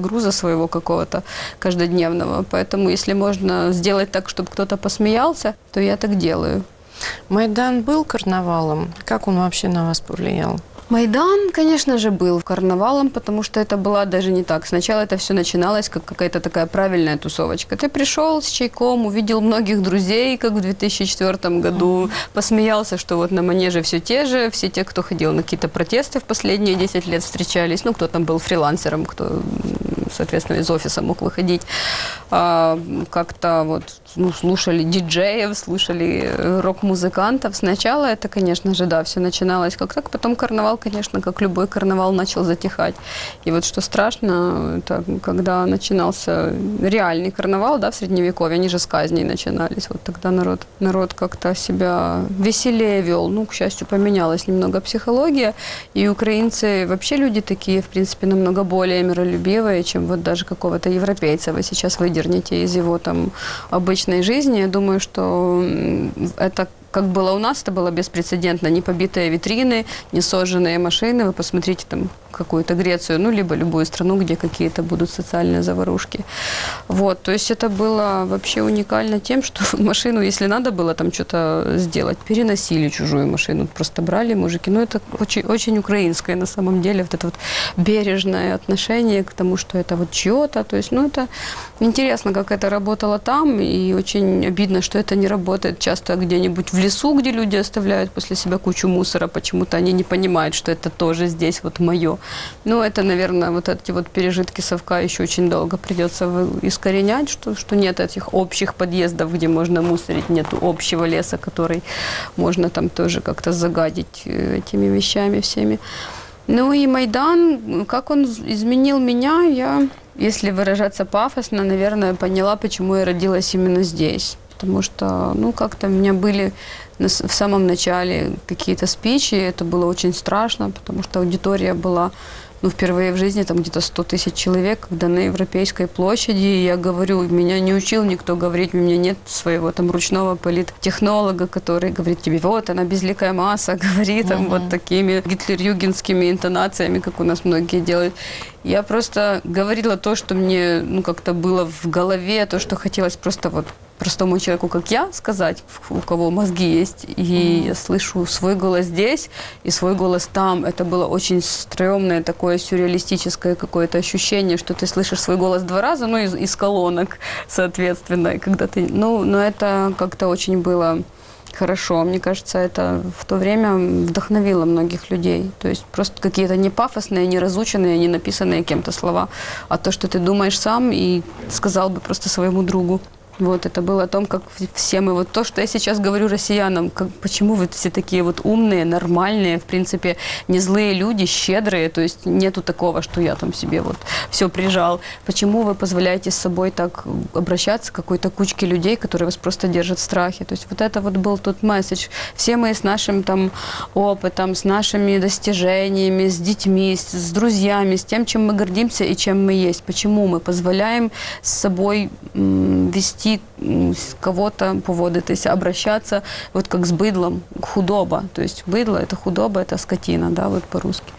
груза своего какого-то каждодневного. Поэтому если можно сделать так, чтобы кто-то посмеялся, то я так делаю. Майдан был карнавалом? Как он вообще на вас повлиял? Майдан, конечно же, был карнавалом, потому что это была даже не так. Сначала это все начиналось как какая-то такая правильная тусовочка. Ты пришел с чайком, увидел многих друзей, как в две тысячи четвёртом году, посмеялся, что вот на манеже все те же, все те, кто ходил на какие-то протесты в последние десять лет, встречались. Ну, кто там был фрилансером, кто, соответственно, из офиса мог выходить. А, как-то вот ну, слушали диджеев, слушали рок-музыкантов. Сначала это, конечно же, да, все начиналось как так, потом карнавал, конечно, как любой карнавал, начал затихать. И вот что страшно, это когда начинался реальный карнавал, да, в Средневековье, они же с казней начинались. Вот тогда народ, народ как-то себя веселее вел. Ну, к счастью, поменялась немного психология. И украинцы вообще люди такие, в принципе, намного более миролюбивые, чем вот даже какого-то европейца. Вы сейчас выдернете из его там обычной жизни. Я думаю, что это как было у нас, это было беспрецедентно. Не побитые витрины, не сожженные машины. Вы посмотрите там какую-то Грецию, ну, либо любую страну, где какие-то будут социальные заварушки. Вот, то есть это было вообще уникально тем, что машину, если надо было там что-то сделать, переносили чужую машину, просто брали мужики. Ну, это очень, очень украинское на самом деле, вот это вот бережное отношение к тому, что это вот чьё-то. То есть, ну, это интересно, как это работало там, и очень обидно, что это не работает часто где-нибудь в лесу, где люди оставляют после себя кучу мусора, почему-то они не понимают, что это тоже здесь вот мое. Ну, это, наверное, вот эти вот пережитки совка еще очень долго придется искоренять, что, что нет этих общих подъездов, где можно мусорить, нет общего леса, который можно там тоже как-то загадить этими вещами всеми. Ну и Майдан, как он изменил меня, я, если выражаться пафосно, наверное, поняла, почему я родилась именно здесь. Потому что, ну, как-то у меня были в самом начале какие-то спичи, это было очень страшно, потому что аудитория была, ну, впервые в жизни там где-то сто тысяч человек, когда на Европейской площади, я говорю, меня не учил никто говорить, у меня нет своего там ручного политтехнолога, который говорит тебе, вот она безликая масса, говорит там uh-huh. вот такими гитлер-югенскими интонациями, как у нас многие делают. Я просто говорила то, что мне, ну, как-то было в голове, то, что хотелось просто вот простому человеку, как я, сказать, у кого мозги есть, и mm. я слышу свой голос здесь и свой голос там. Это было очень стрёмное, такое сюрреалистическое какое-то ощущение, что ты слышишь свой голос два раза, ну, из, из колонок, соответственно, и когда ты... Ну, но это как-то очень было хорошо. Мне кажется, это в то время вдохновило многих людей. То есть просто какие-то не пафосные, не разученные, не написанные кем-то слова, а то, что ты думаешь сам и сказал бы просто своему другу. Вот, это было о том, как все мы, вот то, что я сейчас говорю россиянам, как, почему вы все такие вот умные, нормальные, в принципе, не злые люди, щедрые, то есть нету такого, что я там себе вот все прижал. Почему вы позволяете с собой так обращаться к какой-то кучке людей, которые вас просто держат в страхе? То есть вот это вот был тот месседж. Все мы с нашим там опытом, с нашими достижениями, с детьми, с, с друзьями, с тем, чем мы гордимся и чем мы есть. Почему мы позволяем с собой м, вести кого-то поводитися, обращаться вот как с быдлом, худоба. То есть быдло – это худоба, это скотина, да, вот по-русски.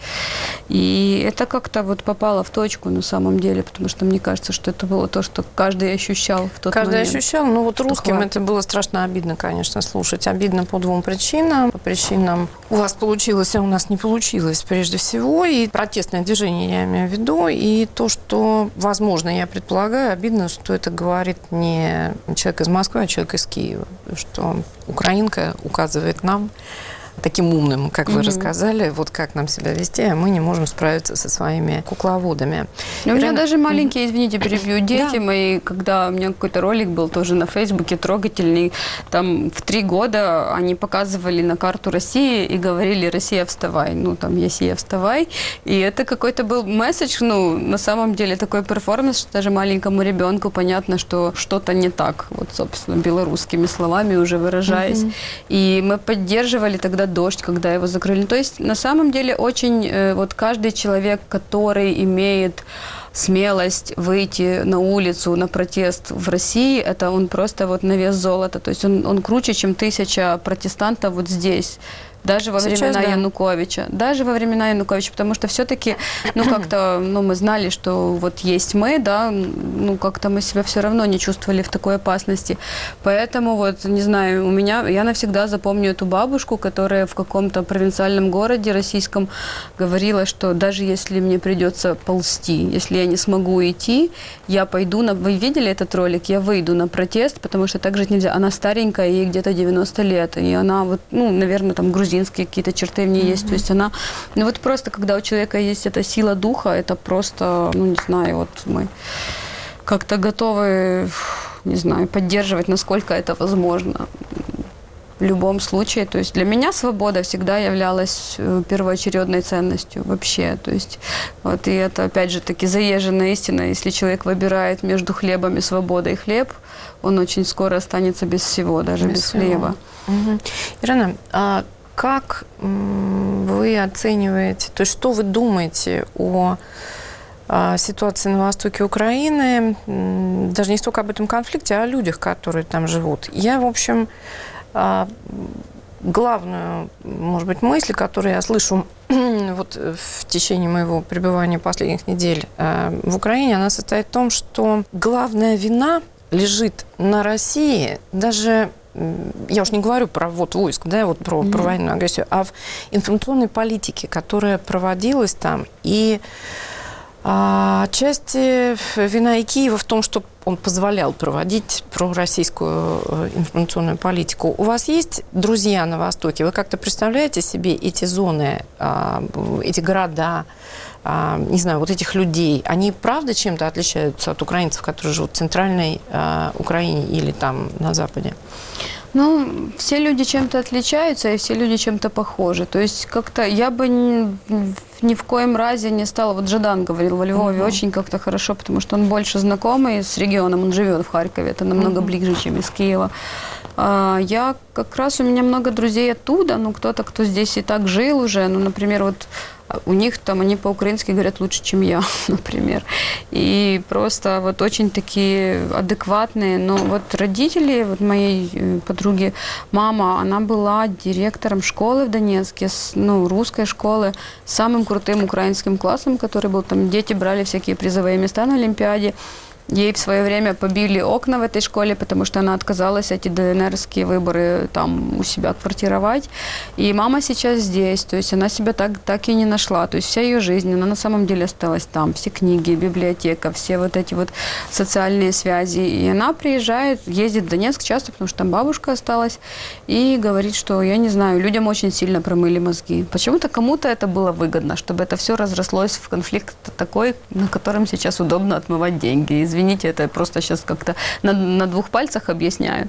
И это как-то вот попало в точку на самом деле, потому что мне кажется, что это было то, что каждый ощущал в тот каждый момент. Каждый ощущал, но вот русским хватит. Это было страшно обидно, конечно, слушать. Обидно по двум причинам. По причинам у вас получилось, а у нас не получилось, прежде всего. И протестное движение я имею в виду. И то, что, возможно, я предполагаю, обидно, что это говорит не человек из Москвы, а человек из Киева. Что украинка указывает нам, таким умным, как вы mm-hmm. рассказали, вот как нам себя вести, а мы не можем справиться со своими кукловодами. У меня даже маленькие, извините, перебью, дети да. мои, когда у меня какой-то ролик был тоже на Фейсбуке, трогательный, там в три года они показывали на карту России и говорили «Россия, вставай», ну там «Россия, вставай», и это какой-то был месседж, ну на самом деле такой перформанс, что даже маленькому ребенку понятно, что что-то не так, вот собственно белорусскими словами уже выражаясь. Mm-hmm. И мы поддерживали тогда дождь, когда его закрыли. То есть, на самом деле, очень э, вот каждый человек, который имеет смелость выйти на улицу, на протест в России, это он просто вот на вес золота. То есть он, он круче, чем тысяча протестантов вот здесь. Даже во Сейчас, времена да. Януковича. Даже во времена Януковича, потому что все-таки, ну, как-то, ну, мы знали, что вот есть мы, да, ну, как-то мы себя все равно не чувствовали в такой опасности. Поэтому вот, не знаю, у меня, я навсегда запомню эту бабушку, которая в каком-то провинциальном городе российском говорила, что даже если мне придется ползти, если я не смогу идти, я пойду на... Вы видели этот ролик? Я выйду на протест, потому что так жить нельзя. Она старенькая, ей где-то девяносто лет, и она вот, ну, наверное, там грузинская, какие-то черты в ней mm-hmm. есть. То есть она... Ну вот просто, когда у человека есть эта сила духа, это просто, ну не знаю, вот мы как-то готовы, не знаю, поддерживать, насколько это возможно. В любом случае. То есть для меня свобода всегда являлась первоочередной ценностью вообще. То есть вот и это, опять же, таки заезженная истина. Если человек выбирает между хлебом и свободой хлеб, он очень скоро останется без всего, даже без, без хлеба. Угу. Ирина, а как вы оцениваете, то есть что вы думаете о, о ситуации на востоке Украины, даже не столько об этом конфликте, а о людях, которые там живут? Я, в общем, главную, может быть, мысль, которую я слышу вот в течение моего пребывания последних недель в Украине, она состоит в том, что главная вина лежит на России, даже я уж не говорю про ввод войск, да, вот про, mm-hmm. про военную агрессию, а в информационной политике, которая проводилась там. И а, отчасти вина и Киева в том, что он позволял проводить пророссийскую информационную политику. У вас есть друзья на Востоке? Вы как-то представляете себе эти зоны, а, эти города, а, не знаю, вот этих людей? Они правда чем-то отличаются от украинцев, которые живут в центральной а, Украине или там на Западе? Ну, все люди чем-то отличаются, и все люди чем-то похожи. То есть как-то я бы ни, ни в коем разе не стала... Вот Жадан говорил во Львове uh-huh. очень как-то хорошо, потому что он больше знакомый с регионом, он живет в Харькове, это намного uh-huh. ближе, чем из Киева. А, я как раз, у меня много друзей оттуда, ну, кто-то, кто здесь и так жил уже, ну, например, вот у них там, они по-украински говорят лучше, чем я, например. И просто вот очень такие адекватные. Но вот родители, вот моей подруги, мама, она была директором школы в Донецке, ну, русской школы, с самым крутым украинским классом, который был там, дети брали всякие призовые места на Олимпиаде. Ей в свое время побили окна в этой школе, потому что она отказалась эти ДНРские выборы там у себя квартировать. И мама сейчас здесь, то есть она себя так, так и не нашла. То есть вся ее жизнь, она на самом деле осталась там. Все книги, библиотека, все вот эти вот социальные связи. И она приезжает, ездит в Донецк часто, потому что там бабушка осталась, и говорит, что, я не знаю, людям очень сильно промыли мозги. Почему-то кому-то это было выгодно, чтобы это все разрослось в конфликт такой, на котором сейчас удобно отмывать деньги. Извините, это я просто сейчас как-то на, на двух пальцах объясняю.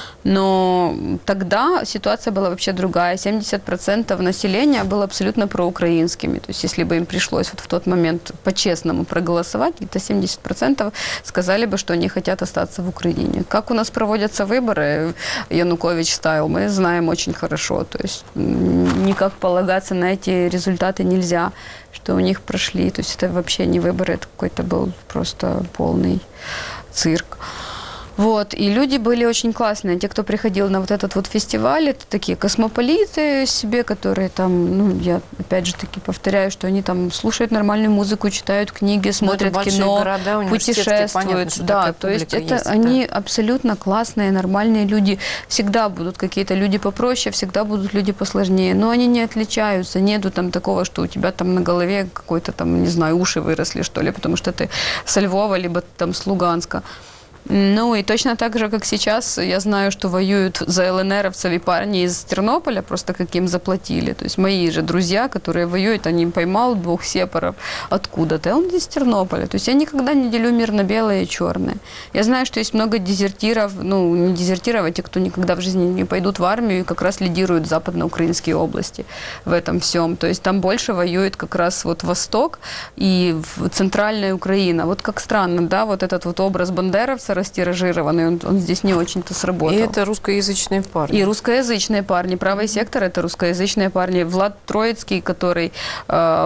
Но тогда ситуация была вообще другая. семьдесят процентов населения было абсолютно проукраинскими. То есть если бы им пришлось вот в тот момент по-честному проголосовать, где-то семьдесят процентов сказали бы, что они хотят остаться в Украине. Как у нас проводятся выборы, Янукович стайл, мы знаем очень хорошо. То есть никак полагаться на эти результаты нельзя, что у них прошли. То есть это вообще не выборы, это какой-то был просто полный цирк. Вот, и люди были очень классные. Те, кто приходил на вот этот вот фестиваль, это такие космополиты себе, которые там, ну, я опять же таки повторяю, что они там слушают нормальную музыку, читают книги, смотрят кино, города, путешествуют. Понятно, да, то есть это есть, они да. абсолютно классные, нормальные люди. Всегда будут какие-то люди попроще, всегда будут люди посложнее, но они не отличаются. Нету там такого, что у тебя там на голове какой-то там, не знаю, уши выросли, что ли, потому что ты со Львова, либо там с Луганска. Ну и точно так же, как сейчас, я знаю, что воюют за ЛНРовцев и парни из Тернополя, просто как им заплатили. То есть мои же друзья, которые воюют, они поймал двух сепаров откуда-то, а он из Тернополя. То есть я никогда не делю мир на белое и черное. Я знаю, что есть много дезертиров, ну не дезертиров, а те, кто никогда в жизни не пойдут в армию и как раз лидируют западноукраинские области в этом всем. То есть там больше воюет как раз вот Восток и центральная Украина. Вот как странно, да, вот этот вот образ бандеровца растиражированный, он, он здесь не очень-то сработал. И это русскоязычные парни. И русскоязычные парни. Правый сектор – это русскоязычные парни. Влад Троицкий, который э, вот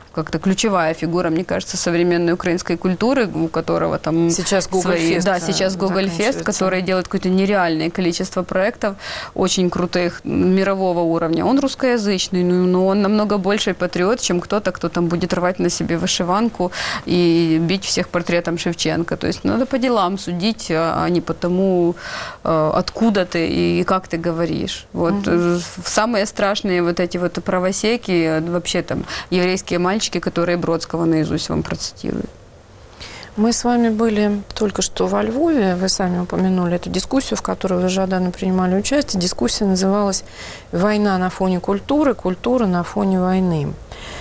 как-то ключевая фигура, мне кажется, современной украинской культуры, у которого там... Сейчас Гоголь-фест. Да, сейчас Гоголь-фест, который делает какое-то нереальное количество проектов, очень крутых, мирового уровня. Он русскоязычный, но он намного больший патриот, чем кто-то, кто там будет рвать на себе вышиванку и бить всех портретом Шевченко. То есть надо по делам судить, а не по тому, откуда ты и как ты говоришь. Вот. Угу. Самые страшные вот эти вот правосеки, вообще там еврейские мальчики, которые Бродского наизусть вам процитируют. Мы с вами были только что во Львове, вы сами упомянули эту дискуссию, в которой вы с Жаданом принимали участие. Дискуссия называлась «Война на фоне культуры, культура на фоне войны».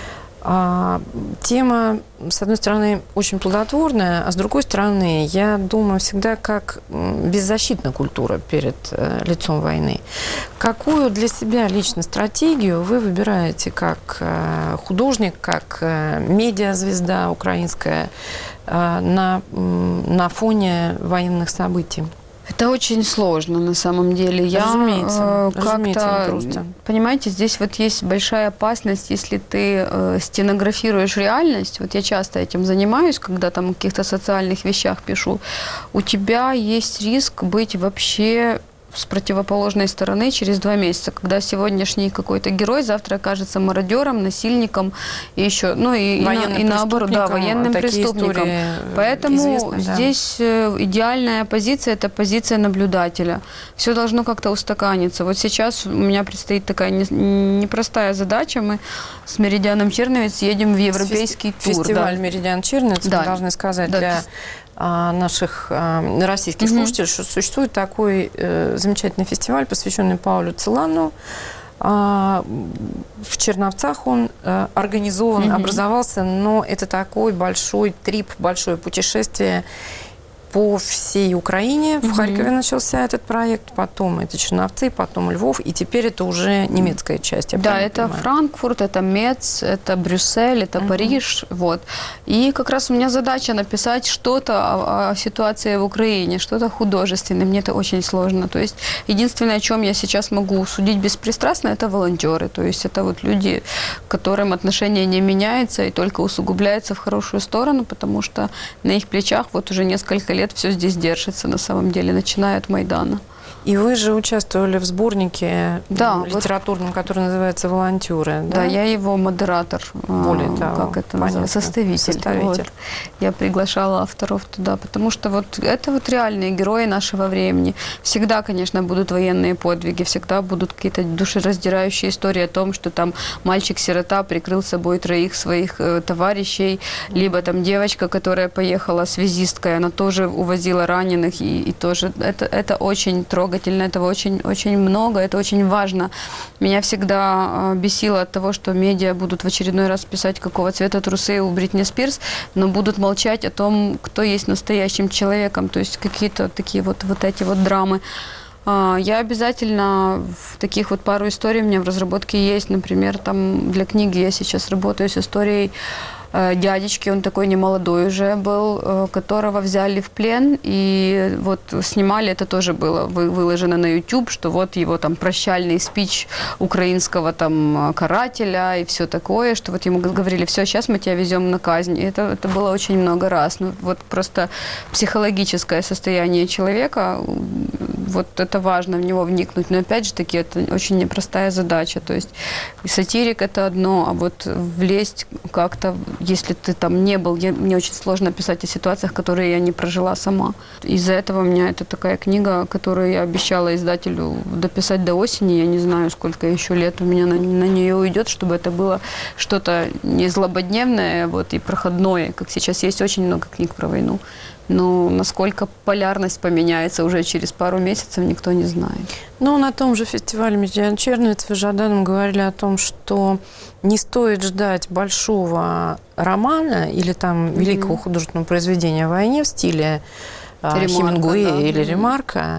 А, тема, с одной стороны, очень плодотворная, а с другой стороны, я думаю всегда, как беззащитна культура перед э, лицом войны. Какую для себя лично стратегию вы выбираете как э, художник, как э, медиазвезда украинская э, на, на фоне военных событий? Это очень сложно на самом деле. Я, разумеется, э, разумеется, как-то, не просто. Понимаете, здесь вот есть большая опасность, если ты э, стенографируешь реальность. Вот я часто этим занимаюсь, когда там о каких-то социальных вещах пишу. У тебя есть риск быть вообще с противоположной стороны через два месяца, когда сегодняшний какой-то герой завтра окажется мародером, насильником и еще, ну и, и, на, и наоборот, да, военным преступником. Поэтому известны, здесь да. идеальная позиция – это позиция наблюдателя. Все должно как-то устаканиться. Вот сейчас у меня предстоит такая непростая задача. Мы с Меридианом Черновец едем в европейский Фести- тур. Фестиваль да. Меридиан Черновец, да. мы должны сказать, да. для наших э, российских mm-hmm. слушателей, что существует такой э, замечательный фестиваль, посвященный Паулю Целану. Э, в Черновцах он э, организован, mm-hmm. образовался, но это такой большой трип, большое путешествие по всей Украине. Mm-hmm. В Харькове начался этот проект, потом это Черновцы, потом Львов, и теперь это уже немецкая часть. Да, это понимаю. Франкфурт, это Мец, это Брюссель, это mm-hmm. Париж. Вот. И как раз у меня задача написать что-то о, о ситуации в Украине, что-то художественное. Мне это очень сложно. То есть единственное, о чем я сейчас могу судить беспристрастно, это волонтеры. То есть это вот люди, к которым отношение не меняется и только усугубляется в хорошую сторону, потому что на их плечах вот уже несколько лет лет все здесь держится, на самом деле, начиная от Майдана. И вы же участвовали в сборнике да, литературном, вот, который называется «Волонтеры». Да? да, я его модератор. Более того, как это называется? Составитель. Составитель. Вот. Я приглашала авторов туда, потому что вот это вот реальные герои нашего времени. Всегда, конечно, будут военные подвиги, всегда будут какие-то душераздирающие истории о том, что там мальчик-сирота прикрыл собой троих своих э, товарищей, либо там девочка, которая поехала связисткой, она тоже увозила раненых, и, и тоже это, это очень трогательно. Этого очень, очень много, это очень важно. Меня всегда бесило от того, что медиа будут в очередной раз писать, какого цвета трусы у Бритни Спирс, но будут молчать о том, кто есть настоящим человеком, то есть какие-то такие вот, вот эти вот драмы. Я обязательно в таких вот пару историй у меня в разработке есть, например, там для книги я сейчас работаю с историей дядечки, он такой немолодой уже был, которого взяли в плен, и вот снимали, это тоже было выложено на YouTube, что вот его там прощальный спич украинского там карателя и все такое, что вот ему говорили, все, сейчас мы тебя везем на казнь. И это, это было очень много раз. Ну, вот просто психологическое состояние человека, вот это важно в него вникнуть, но опять же таки это очень непростая задача, то есть и сатирик это одно, а вот влезть как-то, если ты там не был, я, мне очень сложно писать о ситуациях, которые я не прожила сама. Из-за этого у меня это такая книга, которую я обещала издателю дописать до осени. Я не знаю, сколько еще лет у меня на, на нее уйдет, чтобы это было что-то не злободневное вот, и проходное, как сейчас есть очень много книг про войну. Но насколько полярность поменяется уже через пару месяцев, никто не знает. Ну, на том же фестивале «Меридиан Черновец» вы с Жаданом говорили о том, что не стоит ждать большого романа или там mm-hmm. великого художественного произведения о войне в стиле Хемингуэя да. или Ремарка.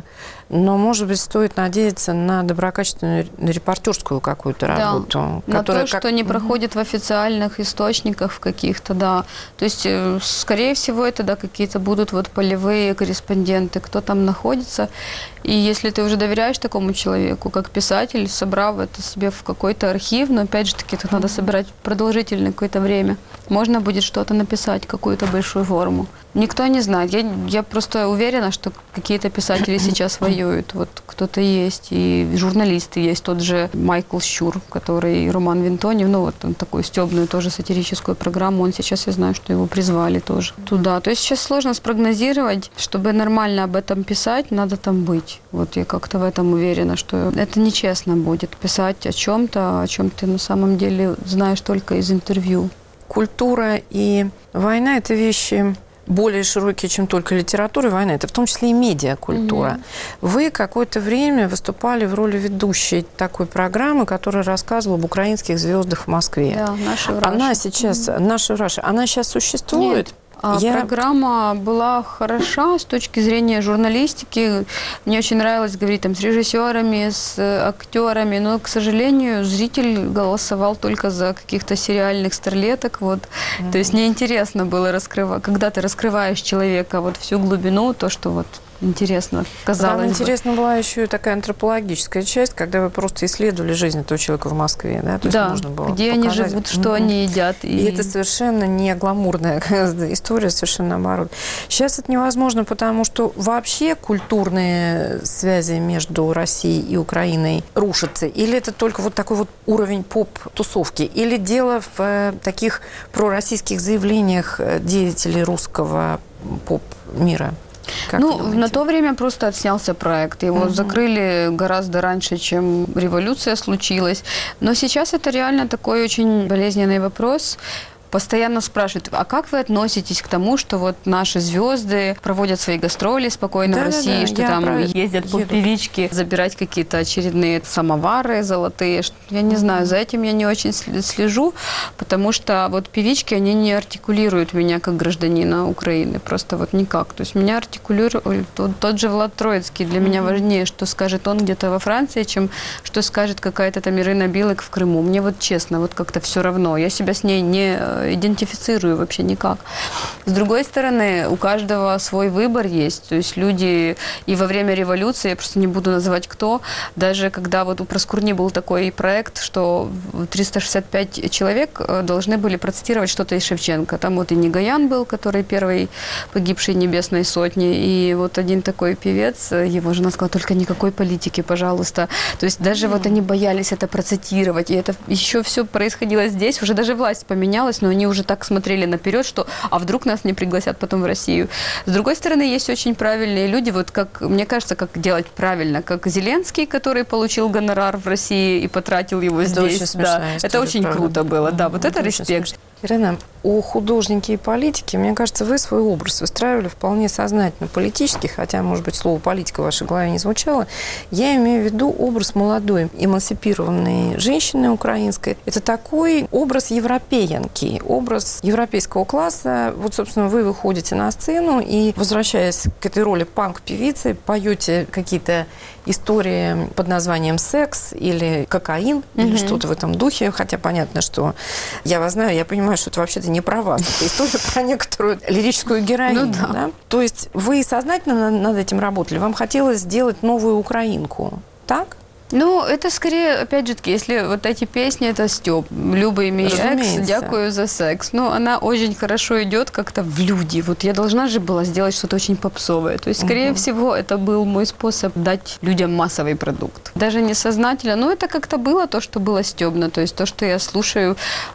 но, может быть, стоит надеяться на доброкачественную репортерскую какую-то работу. Да, на то, как... что не проходит в официальных источниках в каких-то, да. То есть, скорее всего, это, да, какие-то будут вот полевые корреспонденты, кто там находится. И если ты уже доверяешь такому человеку, как писатель, собрав это себе в какой-то архив, но, опять же таки, это надо собирать продолжительное какое-то время, можно будет что-то написать, какую-то большую форму. Никто не знает. Я, я просто уверена, что какие-то писатели сейчас воюют. Вот кто-то есть, и журналисты есть. Тот же Майкл Щур, который Роман Винтонев, ну вот он такую стебную тоже сатирическую программу, он сейчас, я знаю, что его призвали тоже туда. То есть сейчас сложно спрогнозировать, чтобы нормально об этом писать, надо там быть. Вот я как-то в этом уверена, что это нечестно будет писать о чем-то, о чем ты на самом деле знаешь только из интервью. Культура и война – это вещи более широкие, чем только литература и война. Это в том числе и медиакультура. Mm-hmm. Вы какое-то время выступали в роли ведущей такой программы, которая рассказывала об украинских звездах в Москве. Да, «Наши в Раше». Она сейчас, mm-hmm. «Наши в Раше», она сейчас существует? Нет. А Я... Программа была хороша с точки зрения журналистики. Мне очень нравилось говорить там с режиссерами, с актерами, но, к сожалению, зритель голосовал только за каких-то сериальных старлеток. Вот. Mm-hmm. То есть неинтересно было раскрывать. Когда ты раскрываешь человека вот всю глубину, то, что вот интересно, казалось Там бы. интересно была еще и такая антропологическая часть, когда вы просто исследовали жизнь этого человека в Москве. Да, То есть да. можно было где показать. они живут, что mm-hmm. они едят. И... и это совершенно не гламурная история, совершенно наоборот. Сейчас это невозможно, потому что вообще культурные связи между Россией и Украиной рушатся. Или это только вот такой вот уровень поп-тусовки. Или дело в э, таких пророссийских заявлениях деятелей русского поп-мира. Как ну, на то время просто отснялся проект. Его угу. закрыли гораздо раньше, чем революция случилась. Но сейчас это реально такой очень болезненный вопрос. Постоянно спрашивают, а как вы относитесь к тому, что вот наши звезды проводят свои гастроли спокойно да, в России, да, да. что Я там правильно. ездят по певичке, забирать какие-то очередные самовары золотые. Я не знаю, за этим я не очень слежу, потому что вот певички, они не артикулируют меня как гражданина Украины, просто вот никак. То есть меня артикулирует тот, тот же Влад Троицкий. Для mm-hmm. меня важнее, что скажет он где-то во Франции, чем что скажет какая-то там Ирина Билык в Крыму. Мне вот честно, вот как-то все равно. Я себя с ней не идентифицирую вообще никак. С другой стороны, у каждого свой выбор есть. То есть люди и во время революции, я просто не буду называть кто, даже когда вот у Проскурни был такой проект, что триста шестьдесят пять человек должны были процитировать что-то из Шевченко. Там вот и Негаян был, который первый погибший Небесной Сотни, и вот один такой певец, его жена сказала, только никакой политики, пожалуйста. То есть даже mm. вот они боялись это процитировать, и это еще все происходило здесь, уже даже власть поменялась, но они уже так смотрели наперед, что а вдруг нас не пригласят потом в Россию. С другой стороны, есть очень правильные люди, вот как, мне кажется, как делать правильно, как Зеленский, который получил гонорар в России и потратил его это здесь. Очень смешная да. история, это очень правда. круто было, mm-hmm. да, вот это, это респект. Ирина, о художнике и политике, мне кажется, вы свой образ выстраивали вполне сознательно политически, хотя, может быть, слово «политика» в вашей голове не звучало. Я имею в виду образ молодой, эмансипированной женщины украинской. Это такой образ европеянки, образ европейского класса. Вот, собственно, вы выходите на сцену и, возвращаясь к этой роли панк-певицы, поете какие-то истории под названием «Секс» или «Кокаин», mm-hmm. или что-то в этом духе. Хотя понятно, что я вас знаю, я понимаю, что это вообще-то не про вас. Это история про некоторую лирическую героиню. Ну, да. Да? То есть вы сознательно над этим работали? Вам хотелось сделать новую украинку, так? Ну, это скорее, опять же таки, если вот эти песни, это Стёп, Люба мій екс, дякую за секс. Ну, она очень хорошо идет как-то в люди. Вот я должна же была сделать что-то очень попсовое. То есть, скорее угу. всего, это был мой способ дать людям массовый продукт. Даже несознательно, но это как-то было то, что было стёбно. То есть, то, что я слушаю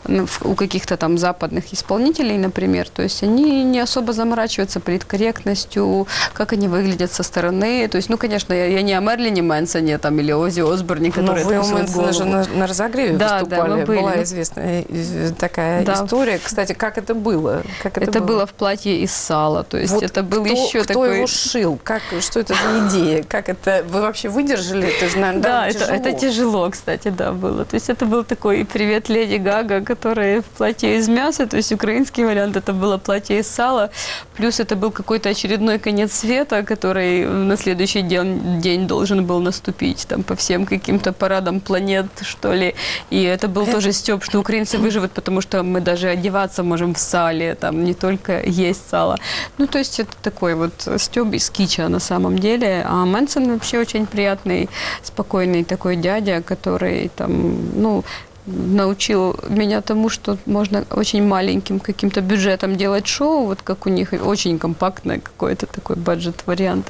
у каких-то там западных исполнителей, например. То есть, они не особо заморачиваются политкорректностью, как они выглядят со стороны. То есть, ну, конечно, я, я не о Мерлине Мэнсоне там или Оззи Осборне, который Ну, вы у откусывает Мэнсона же на, на разогреве да, выступали. Да, мы были. Была известная такая да. история. Кстати, как это было? Как это, это было? было в платье из сала. То есть вот это был кто, еще кто такой... его шил? Как, что это за идея? Как это? Вы вообще выдержали? Это же, наверное, да, это, тяжело. это тяжело, кстати, да, было. То есть это был такой привет Леди Гага, которая в платье из мяса. То есть украинский вариант это было платье из сала. Плюс это был какой-то очередной конец света, который на следующий день, день должен был наступить. Там по всем каким-то парадам планет, что ли. И это был это... тоже стёб, что украинцы выживут, потому что мы даже одеваться можем в сале, там не только есть сало. Ну, то есть это такой вот стёб из кича на самом деле. А Мэнсон вообще очень приятный, спокойный такой дядя, который там, ну, научил меня тому, что можно очень маленьким каким-то бюджетом делать шоу, вот как у них, очень компактное какой-то такой бюджет-вариант.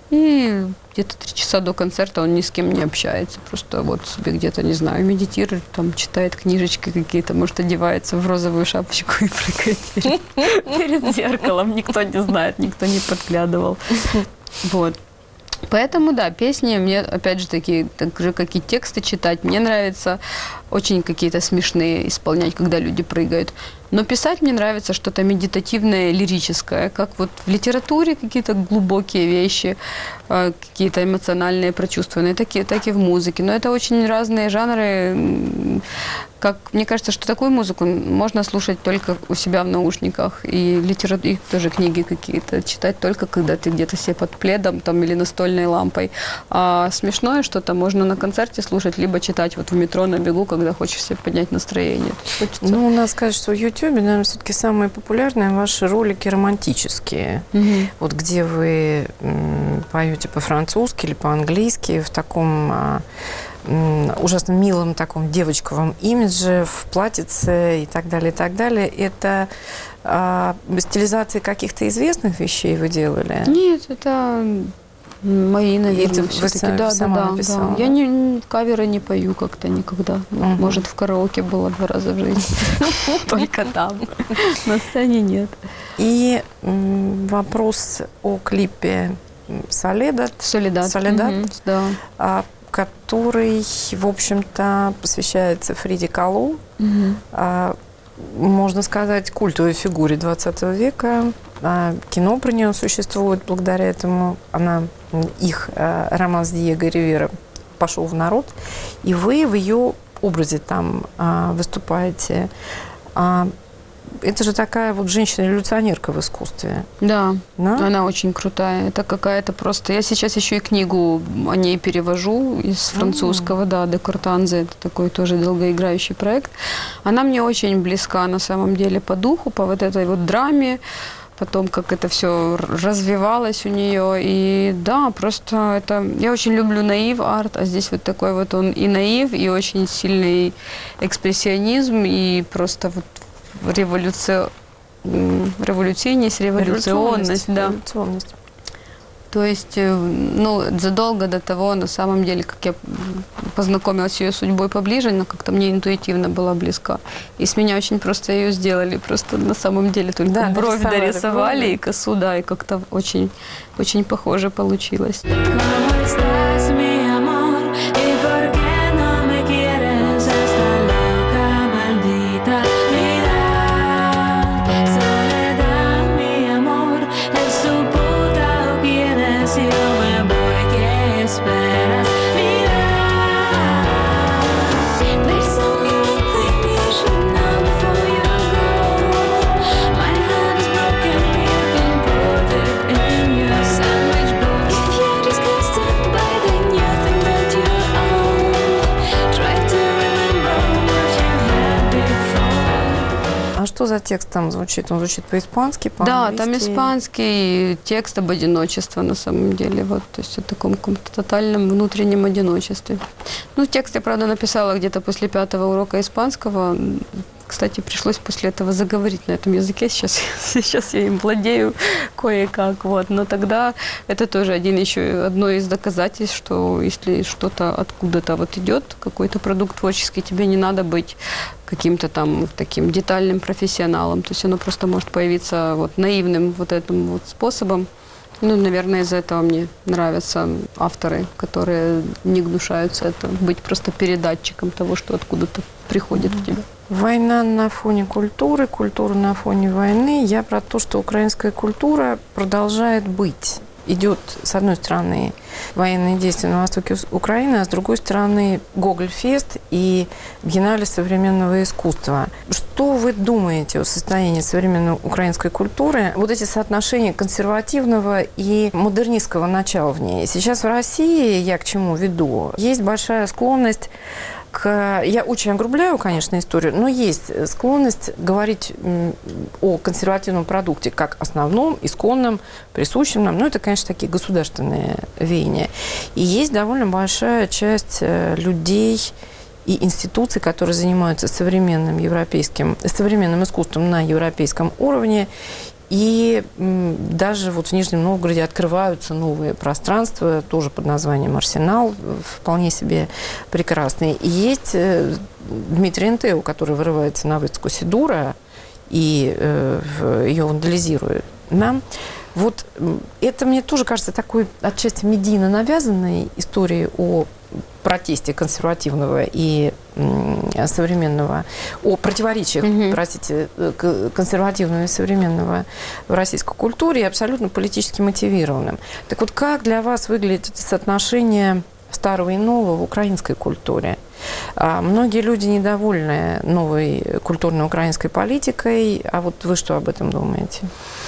И где-то три часа до концерта он ни с кем не общается, просто вот себе где-то, не знаю, медитирует, там, читает книжечки какие-то, может, одевается в розовую шапочку и прыгает перед, перед зеркалом. Никто не знает, никто не подглядывал. Вот. Поэтому, да, песни мне, опять же таки, так же, как и тексты читать, мне нравится очень какие-то смешные исполнять, когда люди прыгают. Но писать мне нравится что-то медитативное, лирическое, как вот в литературе какие-то глубокие вещи, какие-то эмоциональные, прочувствованные, так и, так и в музыке. Но это очень разные жанры. Как, мне кажется, что такую музыку можно слушать только у себя в наушниках. И, литера... и тоже книги какие-то читать только, когда ты где-то себе под пледом там, или настольной лампой. А смешное что-то можно на концерте слушать, либо читать вот в метро на бегу, когда хочешь себе поднять настроение. Хочется... Ну, надо сказать, что в Ютьюбе, наверное, все-таки самые популярные ваши ролики романтические. Mm-hmm. Вот где вы м, поете по-французски или по-английски в таком... А, ужасно милом таком девочковом имидже, в платьице и так далее, и так далее. Это а, стилизации каких-то известных вещей вы делали? Нет, это мои, наверное, это все-таки. Вы да, сама да, да, написала? да. Я не, каверы не пою как-то никогда. Угу. Может, в караоке было два раза в жизни. Только там. На сцене нет. И вопрос о клипе «Соледат». «Соледат». «Соледат», да. Который, в общем-то, посвящается Фриде Калло, угу. а, можно сказать, культовой фигуре двадцатого века. А, кино про нее существует благодаря этому. Она, их а, роман с Диего Ривера пошел в народ, и вы в ее образе там а, выступаете. А, это же такая вот женщина-революционерка в искусстве. Да, да, она очень крутая. Это какая-то просто... Я сейчас еще и книгу о ней перевожу из французского, mm-hmm. да, «Де Кортанзе». Это такой тоже долгоиграющий проект. Она мне очень близка на самом деле по духу, по вот этой вот драме, потом как это все развивалось у нее. И да, просто это... Я очень люблю наив-арт, а здесь вот такой вот он и наив, и очень сильный экспрессионизм, и просто вот революция, революционность, революционность, да. Революционность. То есть, ну, задолго до того, на самом деле, как я познакомилась с ее судьбой поближе, она как-то мне интуитивно была близка. И с меня очень просто ее сделали. Просто на самом деле только да, бровь дорисовали, дорисовали и косу, да, и как-то очень, очень похоже получилось. Что за текст там звучит? Он звучит по-испански, по-английски? Да, там испанский текст об одиночестве на самом деле. Вот, то есть о таком каком-то тотальном внутреннем одиночестве. Ну, текст я, правда, написала где-то после пятого урока испанского. Кстати, пришлось после этого заговорить на этом языке. Сейчас, сейчас я им владею кое-как. Вот. Но тогда это тоже один еще, одно из доказательств, что если что-то откуда-то вот идет, какой-то продукт творческий, тебе не надо быть каким-то там таким детальным профессионалом. То есть оно просто может появиться вот наивным вот этим вот способом. Ну, наверное, из-за этого мне нравятся авторы, которые не гнушаются это, быть просто передатчиком того, что откуда-то приходит в тебя. Война на фоне культуры, культура на фоне войны. Я про то, что украинская культура продолжает быть. Идет, с одной стороны, военные действия на востоке Украины, а с другой стороны, Гоголь-фест и Биеннале современного искусства. Что вы думаете о состоянии современной украинской культуры? Вот эти соотношения консервативного и модернистского начала в ней. Сейчас в России, я к чему веду, есть большая склонность к... Я очень огрубляю, конечно, историю, но есть склонность говорить о консервативном продукте как основном, исконном, присущем нам. Ну, это, конечно, такие государственные веяния. И есть довольно большая часть людей и институций, которые занимаются современным европейским, современным искусством на европейском уровне. И даже вот в Нижнем Новгороде открываются новые пространства, тоже под названием «Арсенал», вполне себе прекрасные. И есть Дмитрий Энтео, который вырывается на выставку Сидура и э, ее вандализирует. Да? Вот это, мне тоже кажется, такой отчасти медийно навязанной историей о протесте консервативного и м, современного, о противоречиях, mm-hmm. простите, консервативного и современного в российской культуре, и абсолютно политически мотивированным. Так вот, как для вас выглядит это соотношение старого и нового в украинской культуре? А многие люди недовольны новой культурной украинской политикой, а вот вы что об этом думаете?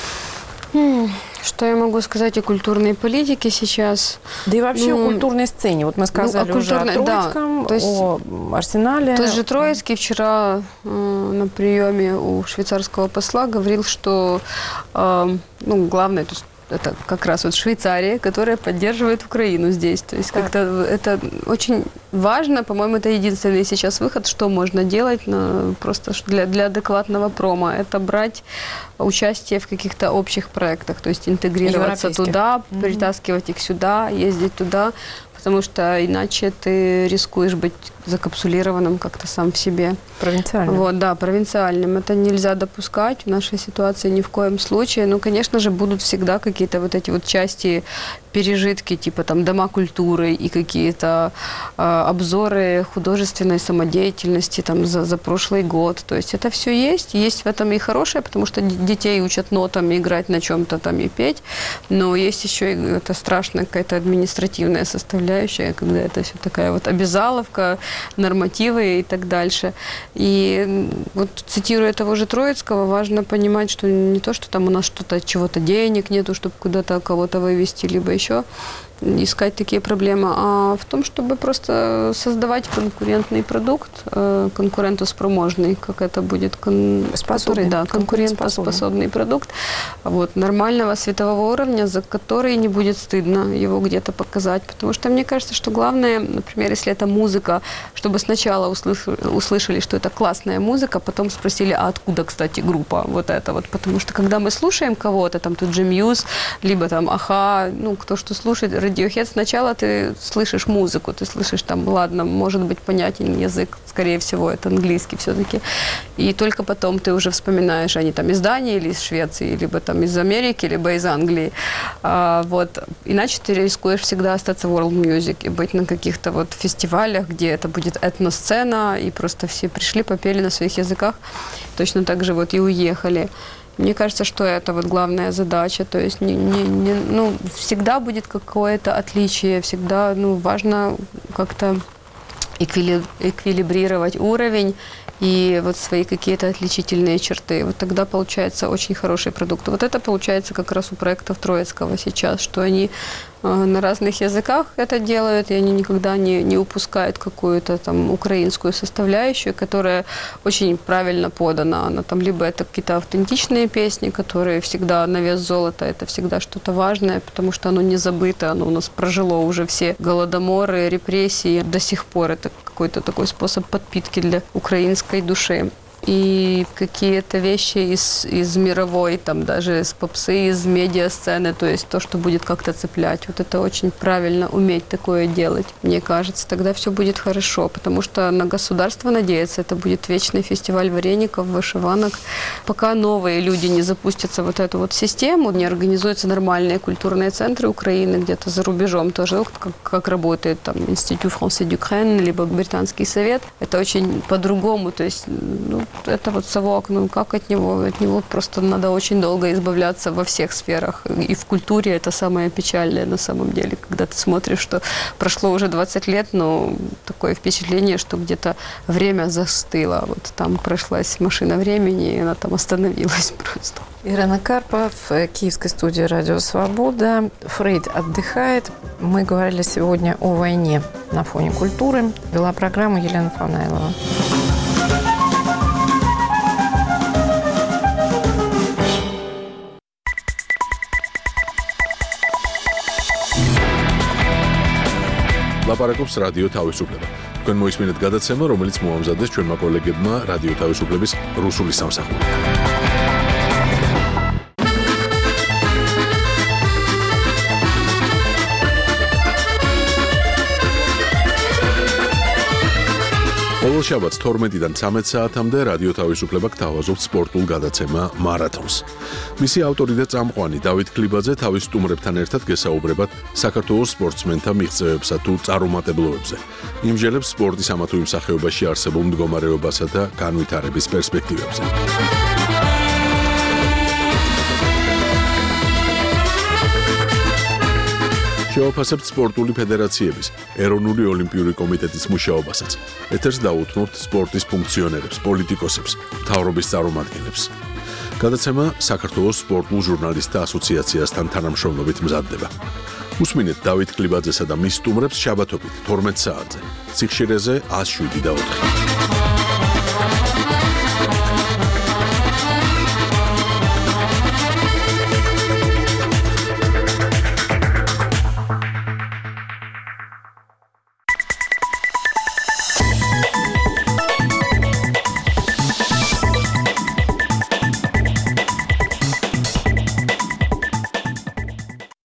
Что я могу сказать о культурной политике сейчас? Да и вообще ну, о культурной сцене. Вот мы сказали ну, о уже о Троицком, да, то есть, о Арсенале. Тот же Троицкий вчера э, на приеме у швейцарского посла говорил, что э, ну, главное, то есть, это как раз вот Швейцария, которая поддерживает Украину здесь. То есть как-то это очень важно. По-моему, это единственный сейчас выход, что можно делать на, просто для, для адекватного промо. Это брать участие в каких-то общих проектах. То есть интегрироваться туда, mm-hmm. притаскивать их сюда, ездить туда. Потому что иначе ты рискуешь быть закапсулированным как-то сам в себе. Провинциальным. Вот, да, провинциальным. Это нельзя допускать в нашей ситуации ни в коем случае. Ну, конечно же, будут всегда какие-то вот эти вот части, пережитки, типа там дома культуры и какие-то э, обзоры художественной самодеятельности там за, за прошлый год. То есть это все есть. Есть в этом и хорошее, потому что детей учат нотам играть на чем-то там и петь. Но есть еще и это страшная какая-то административная составляющая, когда это все такая вот обязаловка, нормативы и так дальше. И вот цитируя того же Троицкого, важно понимать, что не то, что там у нас что-то, чего-то денег нету, чтобы куда-то кого-то вывести, либо еще искать такие проблемы, а в том, чтобы просто создавать конкурентный продукт, конкурентоспроможный, как это будет, кон... который, да, конкурентоспособный продукт, вот, нормального светового уровня, за который не будет стыдно его где-то показать, потому что мне кажется, что главное, например, если это музыка, чтобы сначала услышали, услышали, что это классная музыка, потом спросили, а откуда, кстати, группа вот эта вот, потому что когда мы слушаем кого-то, там тут же Мьюз, либо там Аха, ну, кто что слушает, Radiohead, сначала ты слышишь музыку, ты слышишь там, ладно, может быть понятен язык, скорее всего, это английский все-таки. И только потом ты уже вспоминаешь, они там из Дании или из Швеции, либо там из Америки, либо из Англии. А, вот. Иначе ты рискуешь всегда остаться в world music и быть на каких-то вот фестивалях, где это будет этносцена, и просто все пришли, попели на своих языках, точно так же вот и уехали. Мне кажется, что это вот главная задача, то есть не, не, не, ну, всегда будет какое-то отличие, всегда ну, важно как-то эквили, эквилибрировать уровень и вот свои какие-то отличительные черты. Вот тогда получается очень хороший продукт. Вот это получается как раз у проектов Троицкого сейчас, что они на разных языках это делают, и они никогда не, не упускают какую-то там украинскую составляющую, которая очень правильно подана. Она там либо это какие-то автентичные песни, которые всегда на вес золота, это всегда что-то важное, потому что оно не забыто, оно у нас прожило уже все голодоморы, репрессии, до сих пор это какой-то такой способ подпитки для украинской души. и какие-то вещи из, из мировой, там даже из попсы, из медиасцены, то есть то, что будет как-то цеплять. Вот это очень правильно, уметь такое делать, мне кажется. Тогда все будет хорошо, потому что на государство надеяться, это будет вечный фестиваль вареников, вышиванок. Пока новые люди не запустятся в вот эту вот систему, не организуются нормальные культурные центры Украины, где-то за рубежом тоже, как, как работает там Институт Француз d'Ukraine, либо Британский совет, это очень по-другому, то есть, ну, это вот совок, ну как от него? От него просто надо очень долго избавляться во всех сферах. И в культуре это самое печальное на самом деле, когда ты смотришь, что прошло уже двадцать лет, но такое впечатление, что где-то время застыло. Вот там прошлась машина времени, и она там остановилась просто. Ирина Карпа в киевской студии «Радио Свобода». Фрейд отдыхает. Мы говорили сегодня о войне на фоне культуры. Вела программу Елена Фанайлова. ლაპარაკობს რადიო თავისუფლება. თქვენ მოისმინეთ გადაცემა, რომელიც მოამზადეს ჩვენმა კოლეგებმა რადიო თავისუფლების რუსული სამსახური. ყოველ შაბათს თორმეტიდან ცამეტ საათამდე რადიო თავისუფლება გთავაზობთ სპორტულ გადაცემა მარათონს. მისი ავტორი და წამყვანი დავით ქლიბაძე თავის სტუმრებთან ერთად გესაუბრებათ საქართველოს სპორტსმენთა მიღწევებსა თუ წარუმატებლობებზე. იმჟელებს სპორტის ამა თუ იმ სახეობაში არსებულ მდგომარეობასა და განვითარების პერსპექტივებზე. შევაფასებთ სპორტული ფედერაციების, ეროვნული ოლიმპიური კომიტეტის მუშაობასაც. ეთერს დაუთმობთ სპორტის ფუნქციონერებს, პოლიტიკოსებს, მთავრობის წარმომადგენლებს. გადაცემა საქართველოს სპორტულ ჟურნალისტთა ასოციაციასთან თანამშრომლობით მზადდება. უსმინეთ დავით ქლიბაძესა და მის სტუმრებს შაბათობით თორმეტ საათზე. სიხშირეზე ათს შვიდი და ოთხი.